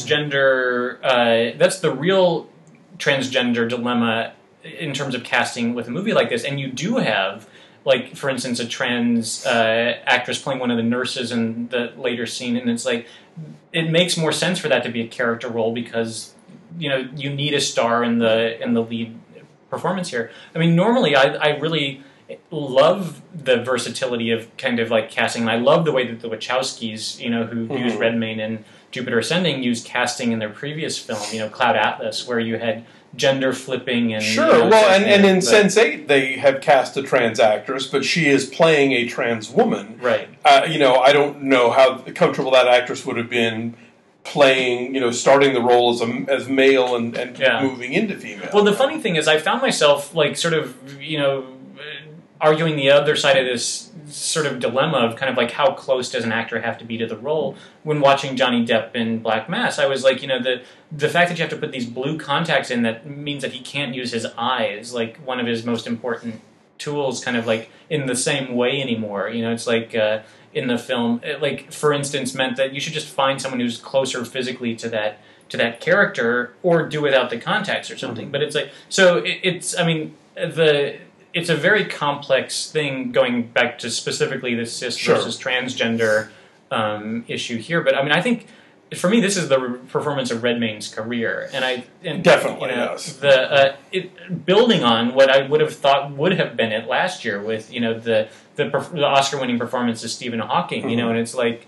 transgender... that's the real transgender dilemma in terms of casting with a movie like this. And you do have, like, for instance, a trans actress playing one of the nurses in the later scene, and it's like, it makes more sense for that to be a character role because, you know, you need a star in the lead performance here. I mean, normally I really love the versatility of kind of like casting, and I love the way that the Wachowskis, you know, who used Redmayne in Jupiter Ascending, used casting in their previous film, you know, Cloud Atlas, where you had gender flipping and... Sure, you know, well, and in Sense8, they have cast a trans actress, but she is playing a trans woman. Right. You know, I don't know how comfortable that actress would have been playing, you know, starting the role as male and moving into female. Well, the funny thing is, I found myself, like, sort of, you know, arguing the other side of this sort of dilemma of kind of like how close does an actor have to be to the role when watching Johnny Depp in Black Mass. I was like, you know, the fact that you have to put these blue contacts in, that means that he can't use his eyes, like one of his most important tools, kind of like in the same way anymore. You know, it's like in the film, like for instance, meant that you should just find someone who's closer physically to that character, or do without the context or something. But it's like, so it's I mean it's a very complex thing, going back to specifically the cis versus transgender issue here. But I mean, I think for me, this is the performance of Redmayne's career, and definitely yes. Building on what I would have thought would have been it last year with the Oscar-winning performance of Stephen Hawking, and it's like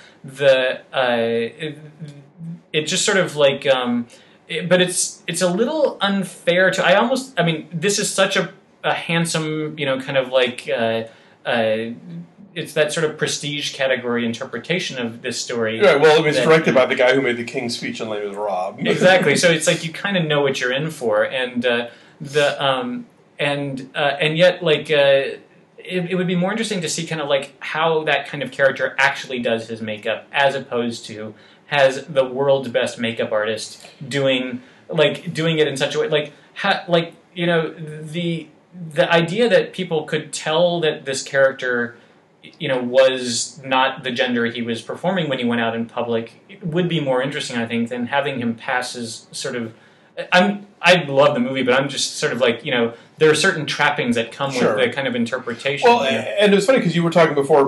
it just sort of like, but it's a little unfair to. I mean, this is such a handsome, kind of like. It's that sort of prestige category interpretation of this story. Right. Well, it's directed by the guy who made the King's Speech and Les Miserables. Exactly. So it's like you kind of know what you're in for, and yet like it would be more interesting to see kind of like how that kind of character actually does his makeup, as opposed to has the world's best makeup artist doing it in such a way the idea that people could tell that this character was not the gender he was performing when he went out in public, it would be more interesting, I think, than having him pass as sort of. I love the movie, but I'm just sort of like, there are certain trappings that come with the kind of interpretation. Well, and it was funny because you were talking before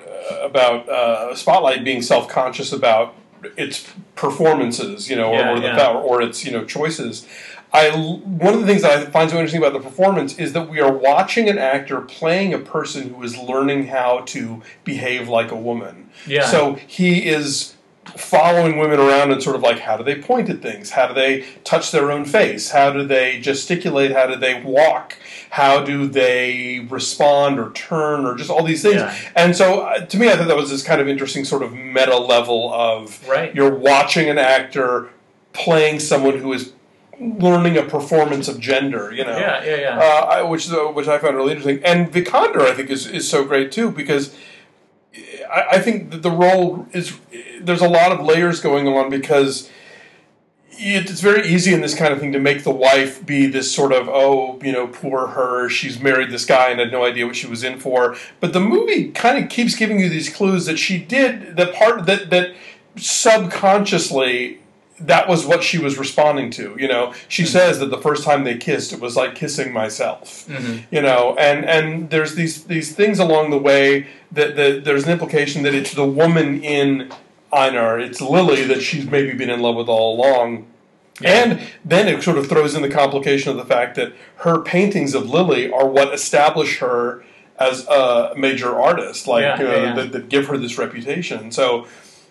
about Spotlight being self-conscious about its performances, or its choices. One of the things that I find so interesting about the performance is that we are watching an actor playing a person who is learning how to behave like a woman. Yeah. So he is following women around and sort of like, how do they point at things? How do they touch their own face? How do they gesticulate? How do they walk? How do they respond or turn or just all these things? Yeah. And so to me, I thought that was this kind of interesting sort of meta level of you're watching an actor playing someone who is learning a performance of gender, which I found really interesting. And Vikander, I think, is so great too, because I think that the role there's a lot of layers going on, because it's very easy in this kind of thing to make the wife be this sort of, poor her, she's married this guy and had no idea what she was in for. But the movie kind of keeps giving you these clues that she did, that subconsciously that was what she was responding to. She says that the first time they kissed, it was like kissing myself. And there's these things along the way that there's an implication that it's the woman in Einar, it's Lily, that she's maybe been in love with all along. Yeah. And then it sort of throws in the complication of the fact that her paintings of Lily are what establish her as a major artist, that give her this reputation. So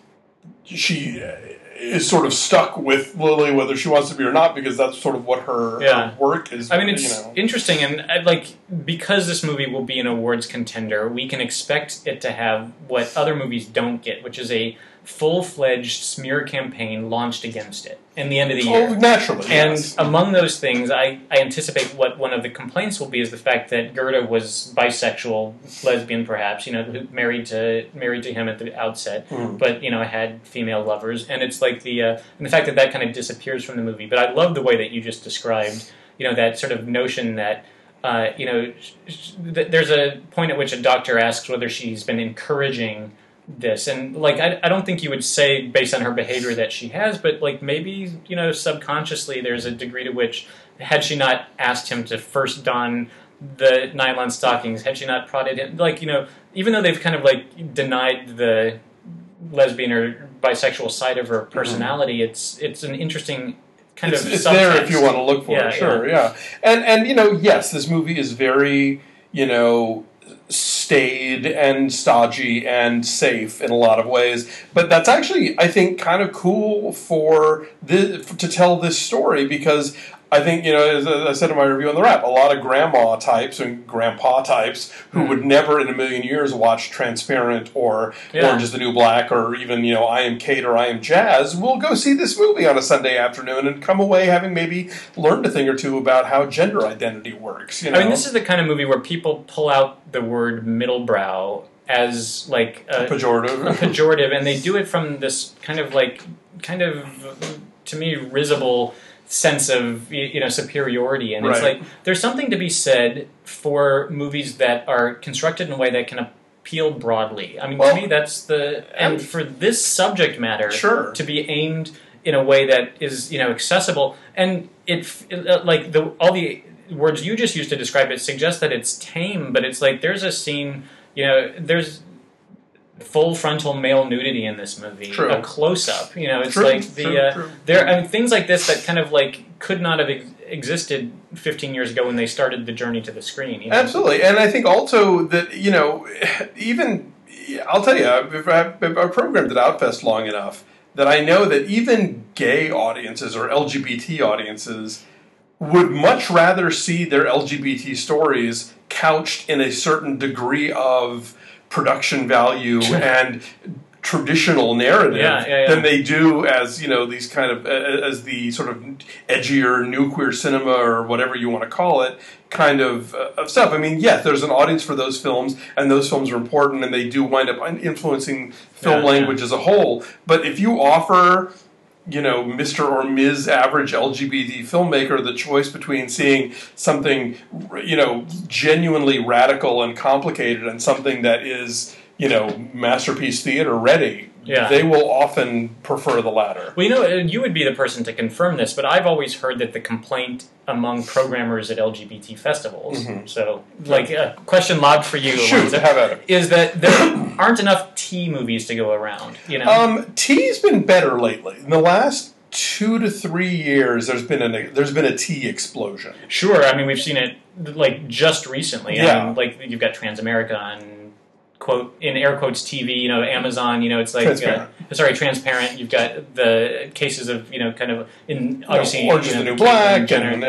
she is sort of stuck with Lily, whether she wants to be or not, because that's sort of what her work is. I mean, it's interesting, and because this movie will be an awards contender, we can expect it to have what other movies don't get, which is a full-fledged smear campaign launched against it in the end of the year. Oh, naturally, and yes. Among those things, I anticipate what one of the complaints will be is the fact that Gerda was bisexual, lesbian perhaps, married to him at the outset, but had female lovers, and it's like and the fact that kind of disappears from the movie. But I love the way that you just described, that sort of notion that. There's a point at which a doctor asks whether she's been encouraging this, and I don't think you would say based on her behavior that she has, but maybe subconsciously there's a degree to which, had she not asked him to first don the nylon stockings, had she not prodded him, even though they've kind of denied the lesbian or bisexual side of her personality, it's an interesting kind of it's there if you want to look for it. Sure, yeah. And yes, this movie is very staid and stodgy and safe in a lot of ways, but that's actually, I think, kind of cool to tell this story, because I think, as I said in my review on The Wrap, a lot of grandma types and grandpa types who would never in a million years watch Transparent or Orange is the New Black or even, I Am Kate or I Am Jazz will go see this movie on a Sunday afternoon and come away having maybe learned a thing or two about how gender identity works. I mean, this is the kind of movie where people pull out the word middlebrow as a pejorative, and they do it from this kind of to me risible sense of superiority, and it's there's something to be said for movies that are constructed in a way that can appeal broadly. I mean, Well, to me, that's and for this subject matter Sure. to be aimed in a way that is, accessible, and like all the words you just used to describe it suggest that it's tame, but it's like there's a scene, there's full frontal male nudity in this movie, True. a close up. It's True, like true. there. I mean, things like this that kind of like could not have existed 15 years ago when they started the journey to the screen. Absolutely, and I think also that even I'll tell you, I've programmed at Outfest long enough that I know that even gay audiences or LGBT audiences would much rather see their LGBT stories couched in a certain degree of production value and traditional narrative than they do as these kind of as the sort of edgier new queer cinema or whatever you want to call it kind of stuff. I mean, yes, there's an audience for those films, and those films are important, and they do wind up influencing film language as a whole. But if you offer Mr. or Ms. average LGBT filmmaker the choice between seeing something, genuinely radical and complicated and something that is, masterpiece theater ready, they will often prefer the latter. Well, you would be the person to confirm this, but I've always heard that the complaint among programmers at LGBT festivals, so, a question lobbed for you, Alonzo, have at it. Is that there aren't enough T movies to go around, T's been better lately. In the last 2 to 3 years, there's been a T explosion. Sure, I mean, we've seen it, just recently. Yeah. I mean, you've got Transamerica and quote in air quotes TV, Amazon, it's like Transparent. You've got the cases of kind of in obviously Orange is the New Black,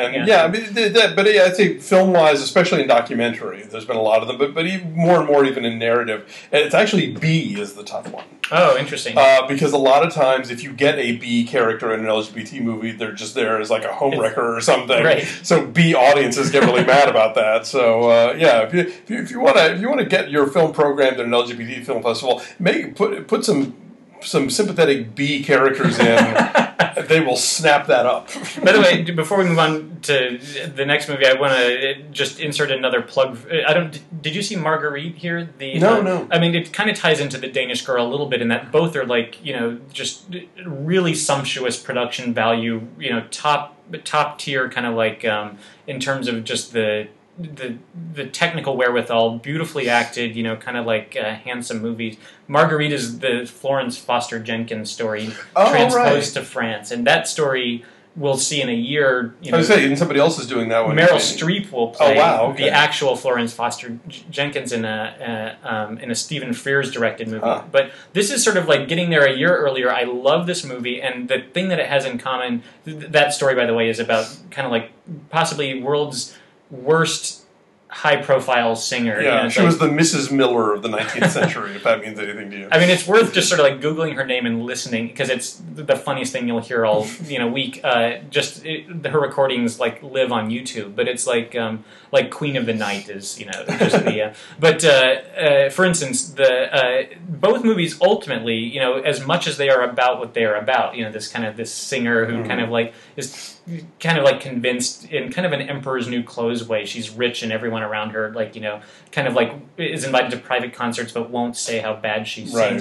but I'd say film wise, especially in documentary, there's been a lot of them, but even more and more even in narrative, and it's actually B is the tough one. Oh, interesting. Because a lot of times, if you get a B character in an LGBT movie, they're just there as like a homewrecker or something. Right. So B audiences get really mad about that. So if you want to get your film programmed at an LGBT film festival, put some sympathetic B characters in. They will snap that up. By the way, before we move on to the next movie, I want to just insert another plug. Did you see Marguerite here? No. I mean, it kind of ties into The Danish Girl a little bit in that both are just really sumptuous production value. Top tier kind of in terms of just the technical wherewithal, beautifully acted, kind of handsome movies. Marguerite is the Florence Foster Jenkins story transposed to France, and that story we'll see in a year. I was saying, somebody else is doing that one. Meryl Streep will play the actual Florence Foster Jenkins in a Stephen Frears directed movie. But this is sort of getting there a year earlier. I love this movie, and the thing that it has in common, that story, by the way, is about kind of possibly world's worst high-profile singer. Yeah, she was the Mrs. Miller of the 19th century, if that means anything to you. I mean, it's worth just sort of Googling her name and listening, because it's the funniest thing you'll hear all week. Her recordings live on YouTube, but it's like Queen of the Night is just the. But for instance, both movies ultimately, as much as they are about what they are about, this singer who kind of is kind of convinced in kind of an Emperor's New Clothes way. She's rich and everyone around her kind of is invited to private concerts but won't say how bad she sings.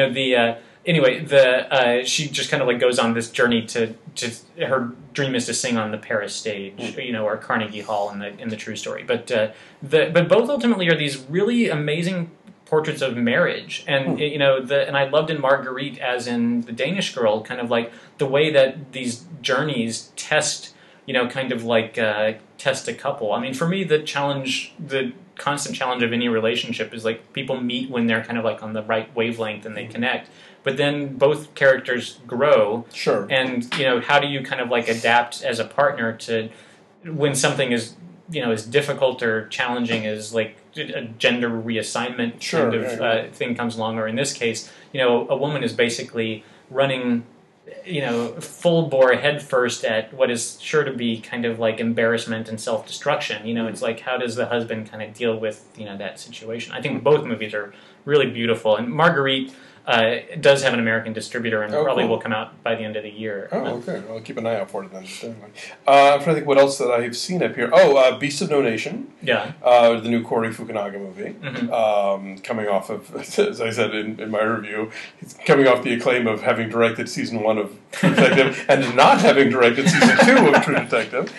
She just kind of goes on this journey to her dream is to sing on the Paris stage, or Carnegie Hall in the true story. But both ultimately are these really amazing portraits of marriage, and and I loved in Marguerite as in The Danish Girl, kind of the way that these journeys test, test a couple. I mean, for me, the constant challenge of any relationship is people meet when they're kind of on the right wavelength and they connect, but then both characters grow. Sure. And how do you kind of adapt as a partner to when something is as difficult or challenging as a gender reassignment kind of thing comes along, or in this case, a woman is basically running, full bore head first at what is sure to be kind of embarrassment and self-destruction. It's how does the husband kind of deal with, that situation? I think both movies are really beautiful. And Marguerite, does have an American distributor and probably cool. will come out by the end of the year. Oh, okay. I'll keep an eye out for it then. I'm trying to think what else that I've seen up here. Oh, Beast of No Nation. Yeah. The new Corey Fukunaga movie. Mm-hmm. Coming off of, as I said in my review, he's coming off the acclaim of having directed season 1 of True Detective and not having directed season 2 of True Detective.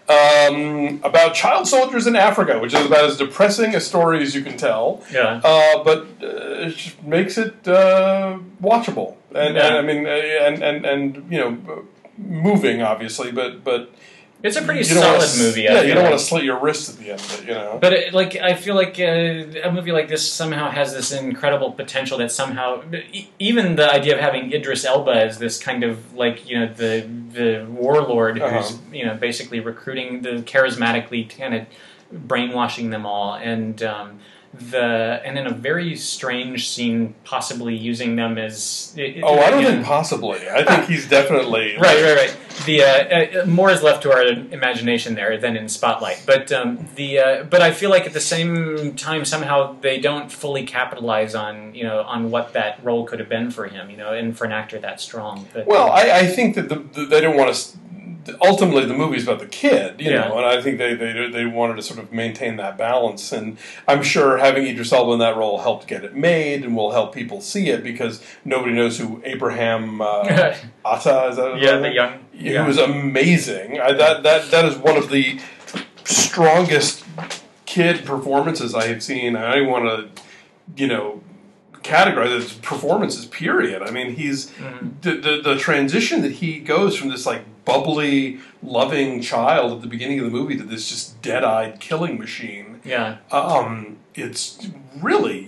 About child soldiers in Africa, which is about as depressing a story as you can tell. Yeah. But it just makes it watchable, and I mean, and you know, moving obviously, but it's a pretty solid movie. Yeah, you don't want to slit your wrist at the end of it, you know. But I feel like a movie like this somehow has this incredible potential that somehow, even the idea of having Idris Elba as this kind of like, you know, the warlord who's, you know, basically recruiting the charismatically kind of brainwashing them all, and in a very strange scene, possibly using them as. I don't think possibly. I think he's definitely right. The more is left to our imagination there than in Spotlight, but but I feel like at the same time somehow they don't fully capitalize on on what that role could have been for him, and for an actor that strong. But, I think that they don't want to. Ultimately, the movie's about the kid, you know, and I think they wanted to sort of maintain that balance. And I'm sure having Idris Elba in that role helped get it made and will help people see it because nobody knows who Abraham Atta is. That the young, he was amazing. That is one of the strongest kid performances I have seen. I don't want to, categorize as performances. Period. I mean, he's the transition that he goes from this like bubbly, loving child at the beginning of the movie to this just dead-eyed killing machine. Yeah. It's really,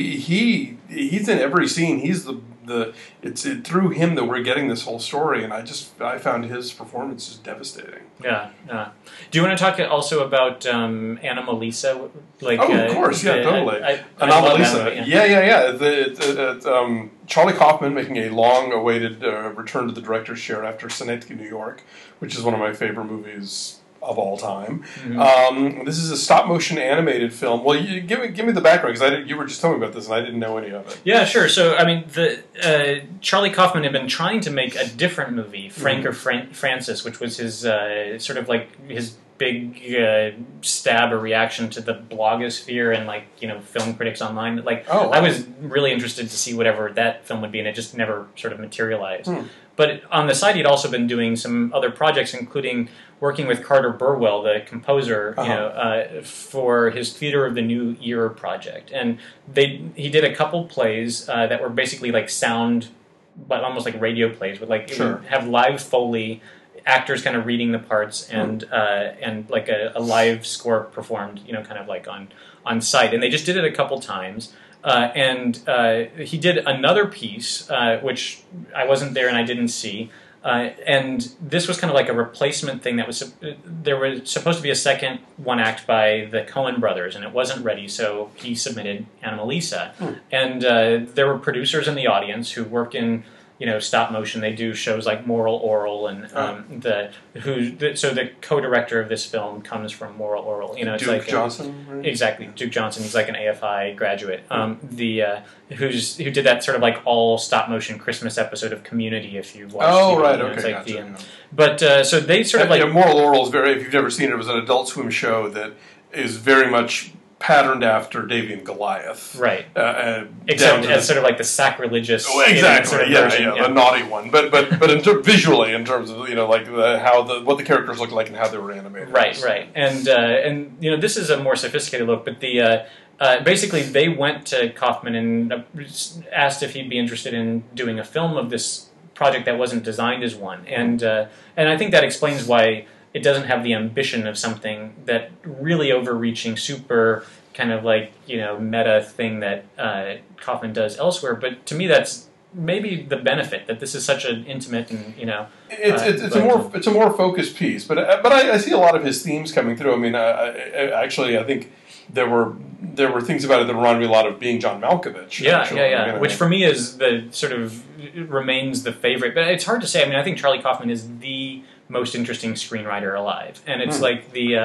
he's in every scene. He's it's through him that we're getting this whole story, and I found his performance just devastating. Yeah. Do you want to talk also about Anomalisa? Of course, totally. Anomalisa. Yeah. Charlie Kaufman making a long-awaited return to the director's chair after Synecdoche, New York, which is one of my favorite movies of all time. Mm-hmm. This is a stop-motion animated film. Well, give me the background, because you were just telling me about this, and I didn't know any of it. Yeah, sure. So, I mean, Charlie Kaufman had been trying to make a different movie, Frank or Francis, which was his sort of like his big stab or reaction to the blogosphere and film critics online. I was really interested to see whatever that film would be, and it just never sort of materialized. But on the side, he'd also been doing some other projects, including working with Carter Burwell, the composer, for his Theater of the New Year project. And he did a couple plays that were basically like sound, but almost like radio plays, with it would have live Foley, actors kind of reading the parts, and like a live score performed, kind of like on site. And they just did it a couple times. And he did another piece, which I wasn't there and I didn't see. And this was kind of like a replacement thing that was... There was supposed to be a second one act by the Coen brothers, and it wasn't ready, so he submitted Anomalisa. And there were producers in the audience who work in... stop motion. They do shows like Moral Oral, and so the co-director of this film comes from Moral Oral. It's Duke Johnson, right? Exactly, Duke Johnson. He's like an AFI graduate. Who did that sort of like all stop motion Christmas episode of Community? If you watched, gotcha. But so they sort of like Moral Oral is very. If you've never seen it, it was an Adult Swim show that is very much patterned after Davy and Goliath, right? Except as sort of like the sacrilegious, exactly, the naughty one. But visually, in terms of what the characters look like and how they were animated, right. And this is a more sophisticated look. But basically they went to Kaufman and asked if he'd be interested in doing a film of this project that wasn't designed as one, and I think that explains why it doesn't have the ambition of something that really overreaching, super kind of like, meta thing that Kaufman does elsewhere. But to me, that's maybe the benefit, that this is such an intimate and, it's a more focused piece. But I see a lot of his themes coming through. I mean, I think there were things about it that reminded me a lot of Being John Malkovich. Yeah. Which for me is the sort of remains the favorite. But it's hard to say. I mean, I think Charlie Kaufman is the most interesting screenwriter alive, and it's like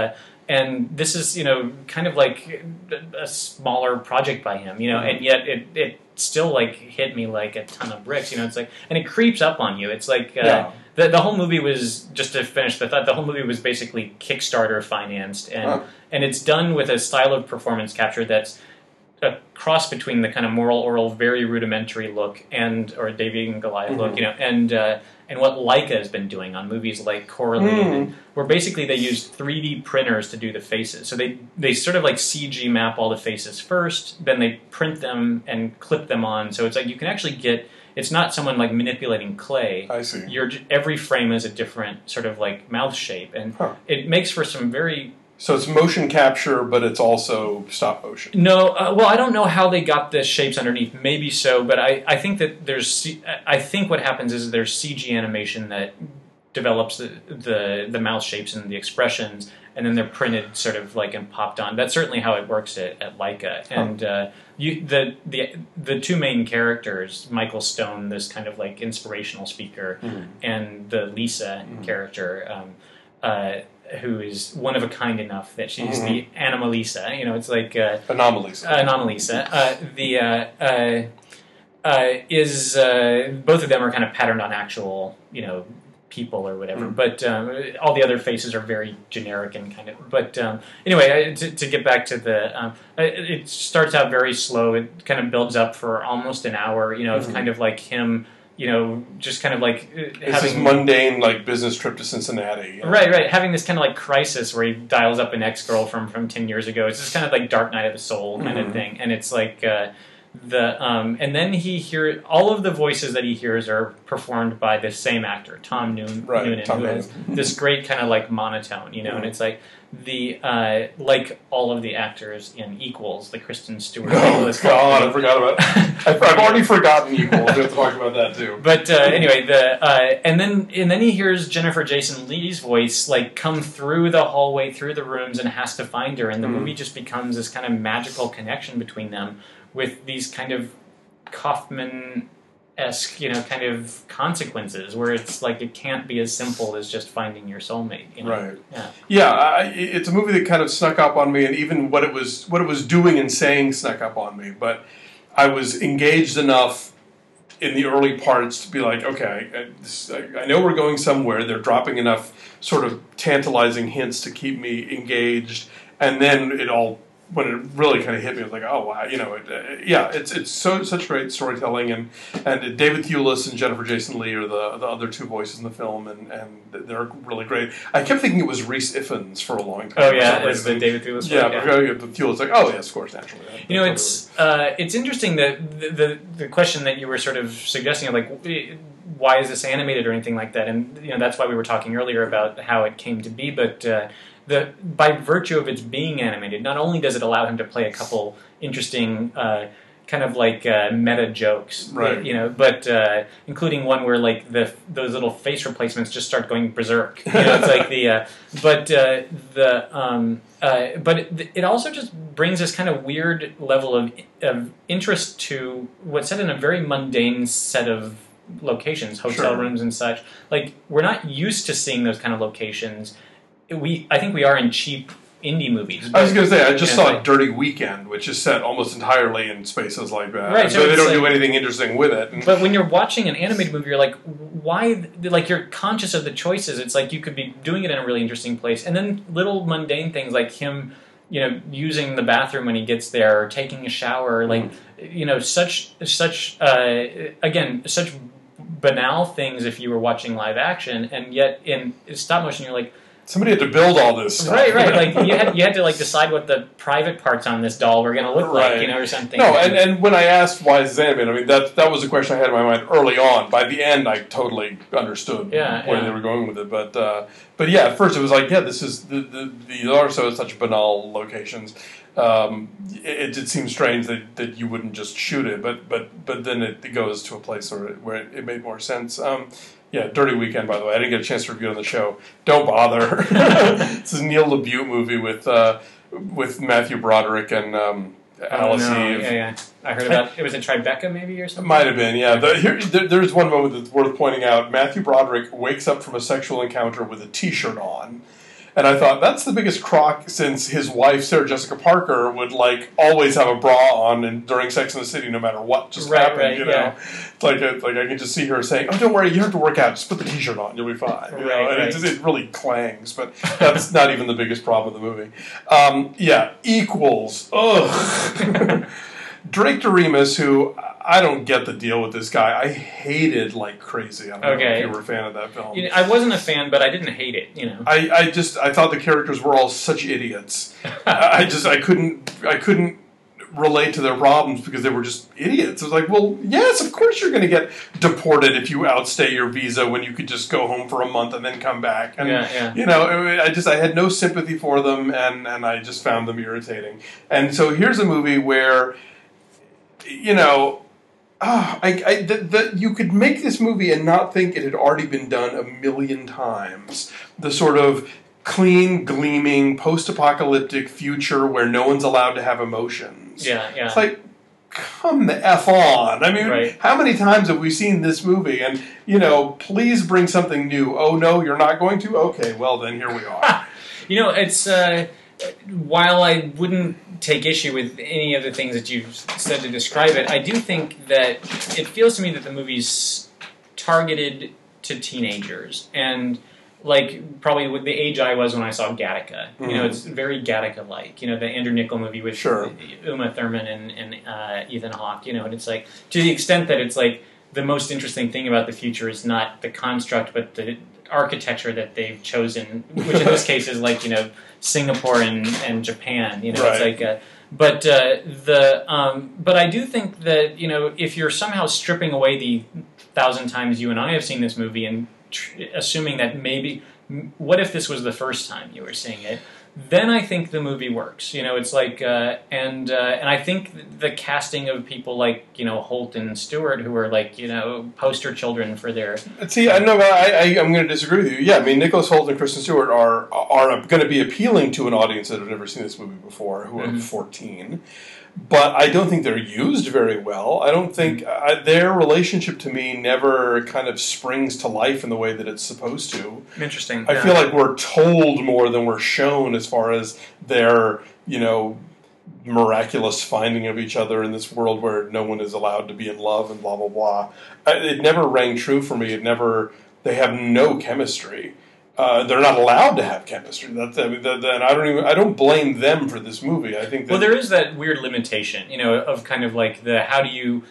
and this is, kind of like a smaller project by him, and yet it still like hit me like a ton of bricks, it's like, and it creeps up on you. It's like the whole movie was, just to finish the thought, the whole movie was basically Kickstarter financed, and it's done with a style of performance capture that's a cross between the kind of moral oral, very rudimentary look or David and Goliath look, and what Leica has been doing on movies like Coraline, where basically they use 3D printers to do the faces. So they sort of like CG map all the faces first, then they print them and clip them on. So it's like you can actually get. It's not someone like manipulating clay. I see. Every frame is a different sort of like mouth shape, and it makes for some very. So it's motion capture, but it's also stop motion. No, well, I don't know how they got the shapes underneath. Maybe so, but I think that I think what happens is there's CG animation that develops the mouth shapes and the expressions, and then they're printed sort of like and popped on. That's certainly how it works at Leica. And the two main characters, Michael Stone, this kind of like inspirational speaker, and the Lisa character. Who is one of a kind enough that she's the Anomalisa. It's like Anomalisa. Both of them are kind of patterned on actual, people or whatever. But all the other faces are very generic and kind of. But anyway, to get back to the, it starts out very slow. It kind of builds up for almost an hour. It's kind of like him. Just kind of like having this mundane like business trip to Cincinnati. Right. Having this kind of like crisis where he dials up an ex-girl from 10 years ago. It's just kind of like Dark Night of the Soul kind of thing. And it's like and then all of the voices that he hears are performed by the same actor, Tom Noonan, who has this great kind of like monotone, and it's like like all of the actors in Equals, the Kristen Stewart. Oh God, I forgot about it. I've already forgotten Equals. We have to talk about that too. But anyway, and then he hears Jennifer Jason Leigh's voice like come through the hallway, through the rooms, and has to find her. And the movie just becomes this kind of magical connection between them with these kind of Kaufman-esque, kind of consequences where it's like it can't be as simple as just finding your soulmate. Right. Yeah. It's a movie that kind of snuck up on me, and even what it was doing and saying snuck up on me. But I was engaged enough in the early parts to be like, okay, I know we're going somewhere. They're dropping enough sort of tantalizing hints to keep me engaged, and then when it really kind of hit me, I was like, oh wow, it's such great storytelling, and David Thewlis and Jennifer Jason Leigh are the other two voices in the film, and they're really great. I kept thinking it was Rhys Ifans for a long time. Oh yeah, it's the David Thewlis. Yeah, but Thewlis like, oh yes, of course, naturally. It's interesting that the question that you were sort of suggesting, like, why is this animated or anything like that, and that's why we were talking earlier about how it came to be, but. By virtue of its being animated, not only does it allow him to play a couple interesting kind of like meta jokes, right? But including one where like those little face replacements just start going berserk. It's like but it also just brings this kind of weird level of interest to what's set in a very mundane set of locations, hotel rooms and such. Like we're not used to seeing those kind of locations. I think we are in cheap indie movies. I was going to say, I just saw Dirty Weekend, which is set almost entirely in spaces like that. Right, so they don't do anything interesting with it. But when you're watching an animated movie, you're like, why? Like you're conscious of the choices. It's like you could be doing it in a really interesting place, and then little mundane things like him, using the bathroom when he gets there, or taking a shower, like such again such banal things if you were watching live action, and yet in stop motion, you're like. Somebody had to build all this stuff. Right. Like you had to like decide what the private parts on this doll were going to look like, or something. No, and when I asked why is this animated, that was a question I had in my mind early on. By the end, I totally understood where they were going with it. But yeah, at first it was like, this is these are such banal locations. It seems strange that you wouldn't just shoot it, but then it goes to a place where it made more sense. Yeah, Dirty Weekend, by the way. I didn't get a chance to review it on the show. Don't bother. It's a Neil LaBute movie with Matthew Broderick and Alice Eve. Yeah. I heard about it. Was in Tribeca, maybe, or something? Might have been, yeah. There's one moment that's worth pointing out. Matthew Broderick wakes up from a sexual encounter with a T-shirt on. And I thought, that's the biggest crock since his wife, Sarah Jessica Parker, would, like, always have a bra on and during Sex and the City no matter what just happened, you know? Yeah. It's like I can just see her saying, oh, don't worry, you have to work out. Just put the T-shirt on. You'll be fine. You know? And it really clangs, but that's not even the biggest problem with the movie. Equals. Ugh. Drake Doremus, who... I don't get the deal with this guy. I hated like crazy. I don't know if you were a fan of that film. You know, I wasn't a fan, but I didn't hate it. You know, I thought the characters were all such idiots. I couldn't relate to their problems because they were just idiots. It was like, well, yes, of course you're going to get deported if you outstay your visa when you could just go home for a month and then come back. And you know, I had no sympathy for them, and I just found them irritating. And so here's a movie where, you know. You could make this movie and not think it had already been done a million times. The sort of clean, gleaming, post-apocalyptic future where no one's allowed to have emotions. Yeah. It's like, come the F on. I mean, how many times have we seen this movie? And, you know, please bring something new. Oh, no, you're not going to? Okay, well, then here we are. You know, it's... while I wouldn't take issue with any of the things that you've said to describe it, I do think that it feels to me that the movie's targeted to teenagers. And, like, probably with the age I was when I saw Gattaca. Mm-hmm. You know, it's very Gattaca-like. You know, the Andrew Niccol movie with Uma Thurman and Ethan Hawke. You know, and it's like, to the extent that it's like, the most interesting thing about the future is not the construct, but the architecture that they've chosen, which in this case is like, you know, Singapore and Japan, you know, it's like, but I do think that, you know, if you're somehow stripping away the 1,000 times you and I have seen this movie and assuming that maybe, what if this was the first time you were seeing it? Then I think the movie works. You know, it's like, and I think the casting of people like, you know, Holt and Stewart, who are like, you know, poster children for their... See, I'm going to disagree with you. Yeah, I mean, Nicholas Holt and Kristen Stewart are going to be appealing to an audience that have never seen this movie before, who are 14. But I don't think they're used very well. I don't think their relationship to me never kind of springs to life in the way that it's supposed to. Interesting. I feel like we're told more than we're shown as far as their, you know, miraculous finding of each other in this world where no one is allowed to be in love and blah, blah, blah. It never rang true for me. They have no chemistry. They're not allowed to have chemistry. And I don't blame them for this movie. I think there is that weird limitation, you know, of kind of like the how do you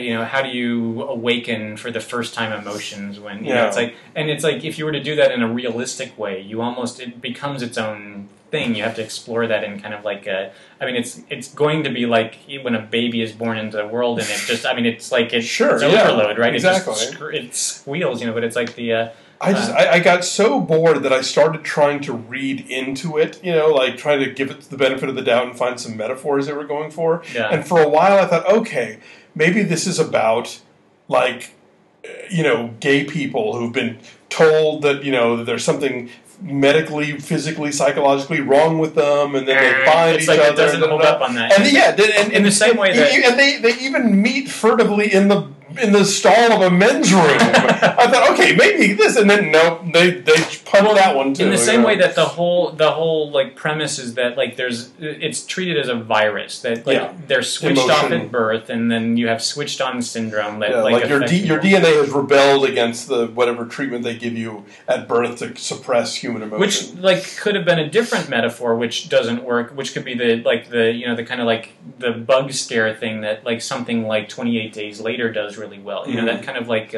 awaken for the first time emotions when you know it's like, and it's like if you were to do that in a realistic way, it becomes its own thing. You have to explore that in kind of like it's going to be like when a baby is born into the world and it just it's like it's overload, right? Exactly. It squeals, you know, but it's like the. I got so bored that I started trying to read into it, you know, like trying to give it the benefit of the doubt and find some metaphors they were going for. Yeah. And for a while I thought, okay, maybe this is about, like, you know, gay people who've been told that, you know, that there's something medically, physically, psychologically wrong with them, and then they find each other. It doesn't hold up on that. And in the same way that... And they even meet furtively in the stall of a men's room. I thought, okay, maybe this, and then no, they punt that one too. In the same way that the whole like premise is that like it's treated as a virus that like they're switched off at birth, and then you have switched on syndrome that like your DNA has rebelled against the whatever treatment they give you at birth to suppress human emotion. Which like could have been a different metaphor, which doesn't work. Which could be the kind of like the bug scare thing that like something like 28 Days Later does really well. You know, that kind of like,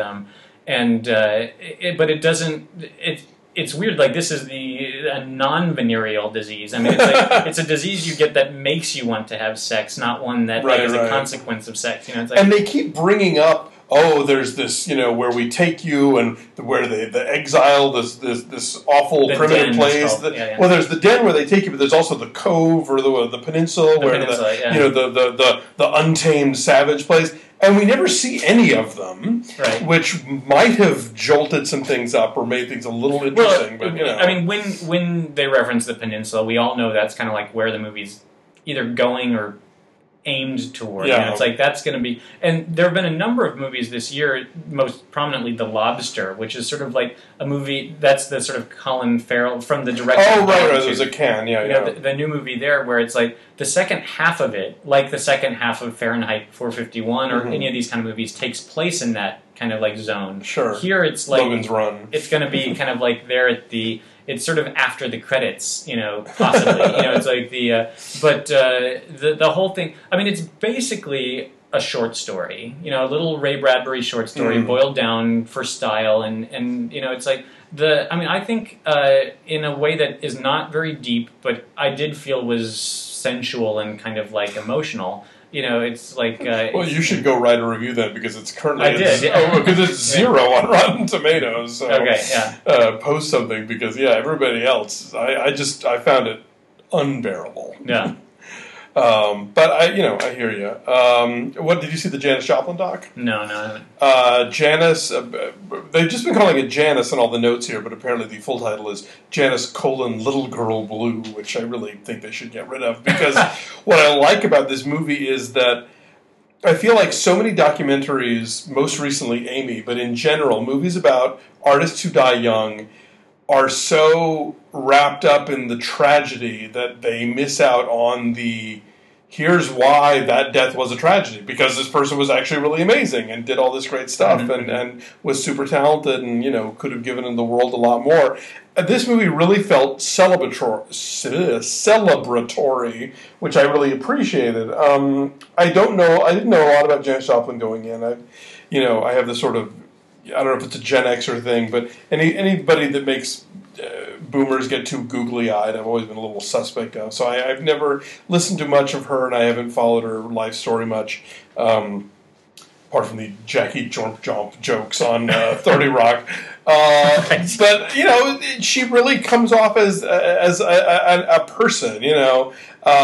but it doesn't. It's weird. Like this is a non-venereal disease. I mean, it's like, it's a disease you get that makes you want to have sex, not one that is a consequence of sex. You know, it's like, and they keep bringing up. Oh, there's this, you know, where we take you and where the exile, this awful primitive place. Well, there's the den where they take you, but there's also the cove or the peninsula you know, the untamed savage place. And we never see any of them, which might have jolted some things up or made things a little interesting. But you know, I mean, when they reference the peninsula, we all know that's kind of like where the movie's either going or aimed toward. Yeah. You know, it's like that's going to be, and there have been a number of movies this year, most prominently The Lobster, which is sort of like a movie that's the sort of Colin Farrell from the director. Oh, right, there's a Can, yeah. The new movie there, where it's like the second half of it, like the second half of Fahrenheit 451 or any of these kind of movies, takes place in that kind of like zone. Sure. Here it's like Logan's Run. It's going to be kind of like there at the. It's sort of after the credits, you know, possibly. You know, it's like the whole thing. I mean, it's basically a short story. You know, a little Ray Bradbury short story boiled down for style, and you know, it's like I think in a way that is not very deep, but I did feel was sensual and kind of like emotional. You know, it's like... well, you should go write a review then, because it's currently... I did, yeah. because it's 0 on Rotten Tomatoes. So, okay, yeah. Post something, because, yeah, everybody else, I found it unbearable. Yeah. But I hear you. What did you see the Janis Joplin doc? No, I haven't. Janice. They've just been calling it Janice in all the notes here, but apparently the full title is Janice: Little Girl Blue, which I really think they should get rid of, because what I like about this movie is that I feel like so many documentaries, most recently Amy, but in general, movies about artists who die young are so wrapped up in the tragedy that they miss out on the here's why that death was a tragedy, because this person was actually really amazing and did all this great stuff and was super talented and, you know, could have given in the world a lot more. This movie really felt celebratory, which I really appreciated. I didn't know a lot about Janis Joplin going in. I have this sort of, I don't know if it's a Gen Xer thing, but anybody that makes boomers get too googly-eyed, I've always been a little suspect of. So I've never listened to much of her, and I haven't followed her life story much, apart from the Jackie Jump jokes on 30 Rock. But, you know, she really comes off as a person, you know.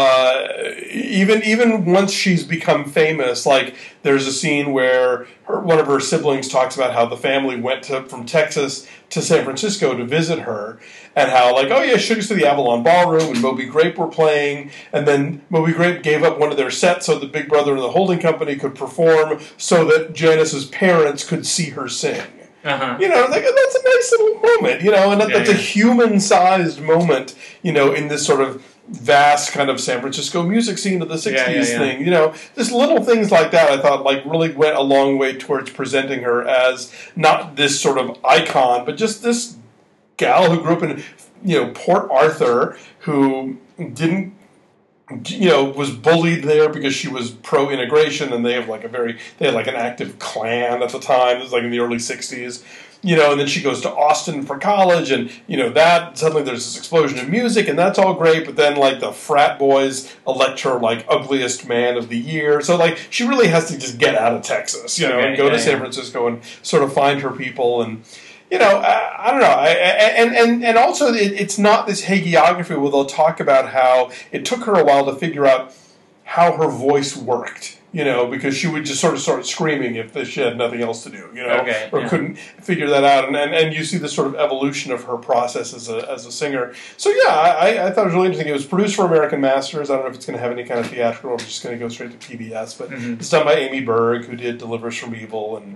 Even once she's become famous, like there's a scene where one of her siblings talks about how the family went from Texas to San Francisco to visit her, and how like, oh yeah, she took us to the Avalon Ballroom and Moby Grape were playing, and then Moby Grape gave up one of their sets so the Big Brother and the holding company could perform so that Janis's parents could see her sing. Uh-huh. You know, like, that's a nice little moment, you know, and that's a human-sized moment, you know, in this sort of vast kind of San Francisco music scene of the 60s thing, you know. Just little things like that I thought, like, really went a long way towards presenting her as not this sort of icon, but just this gal who grew up in, you know, Port Arthur, who didn't, you know, was bullied there because she was pro-integration, and they had like an active Klan at the time. It was like in the early 60s, you know, and then she goes to Austin for college, and, you know, that suddenly there's this explosion of music, and that's all great, but then, like, the frat boys elect her, like, ugliest man of the year. So, like, she really has to just get out of Texas, you know, and go to San Francisco and sort of find her people, and, you know, I don't know. And also, it's not this hagiography where they'll talk about how it took her a while to figure out how her voice worked, you know, because she would just sort of start screaming if she had nothing else to do, you know, or couldn't figure that out. And you see this sort of evolution of her process as a singer. So, yeah, I thought it was really interesting. It was produced for American Masters. I don't know if it's going to have any kind of theatrical or if it's just going to go straight to PBS. But it's done by Amy Berg, who did Deliver Us from Evil. And